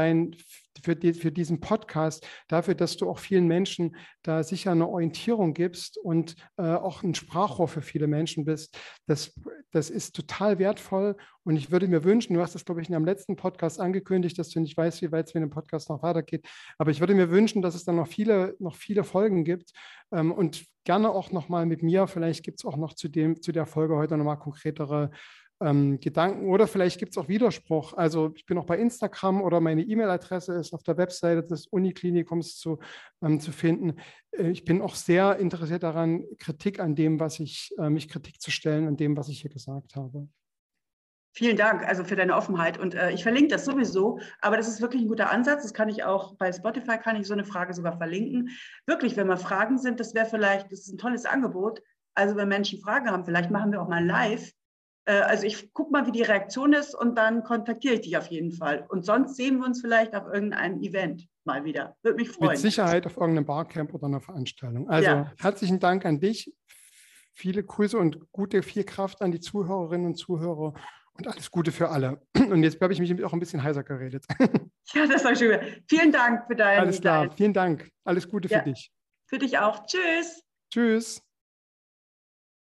diesen Podcast, dafür, dass du auch vielen Menschen da sicher eine Orientierung gibst und auch ein Sprachrohr für viele Menschen bist. Das ist total wertvoll und ich würde mir wünschen, du hast das, glaube ich, in einem letzten Podcast angekündigt, dass du nicht weißt, wie weit es mit dem Podcast noch weitergeht, aber ich würde mir wünschen, dass es dann noch viele Folgen gibt und gerne auch nochmal mit mir, vielleicht gibt es auch noch zu der Folge heute nochmal konkretere Gedanken oder vielleicht gibt es auch Widerspruch. Also ich bin auch bei Instagram oder meine E-Mail-Adresse ist auf der Webseite des Uniklinikums zu finden. Ich bin auch sehr interessiert daran, Kritik an dem, mich Kritik zu stellen, an dem, was ich hier gesagt habe. Vielen Dank also für deine Offenheit und ich verlinke das sowieso, aber das ist wirklich ein guter Ansatz. Das kann ich auch bei Spotify, kann ich so eine Frage sogar verlinken. Wirklich, wenn mal Fragen sind, das ist ein tolles Angebot. Also wenn Menschen Fragen haben, vielleicht machen wir auch mal live. Also ich gucke mal, wie die Reaktion ist und dann kontaktiere ich dich auf jeden Fall. Und sonst sehen wir uns vielleicht auf irgendeinem Event mal wieder. Würde mich freuen. Mit Sicherheit auf irgendeinem Barcamp oder einer Veranstaltung. Also ja. Herzlichen Dank an dich. Viele Grüße und viel Kraft an die Zuhörerinnen und Zuhörer. Und alles Gute für alle. Und jetzt habe ich mich auch ein bisschen heiser geredet. Ja, das war schön. Vielen Dank für Alles klar, vielen Dank. Alles Gute für dich. Für dich auch. Tschüss. Tschüss.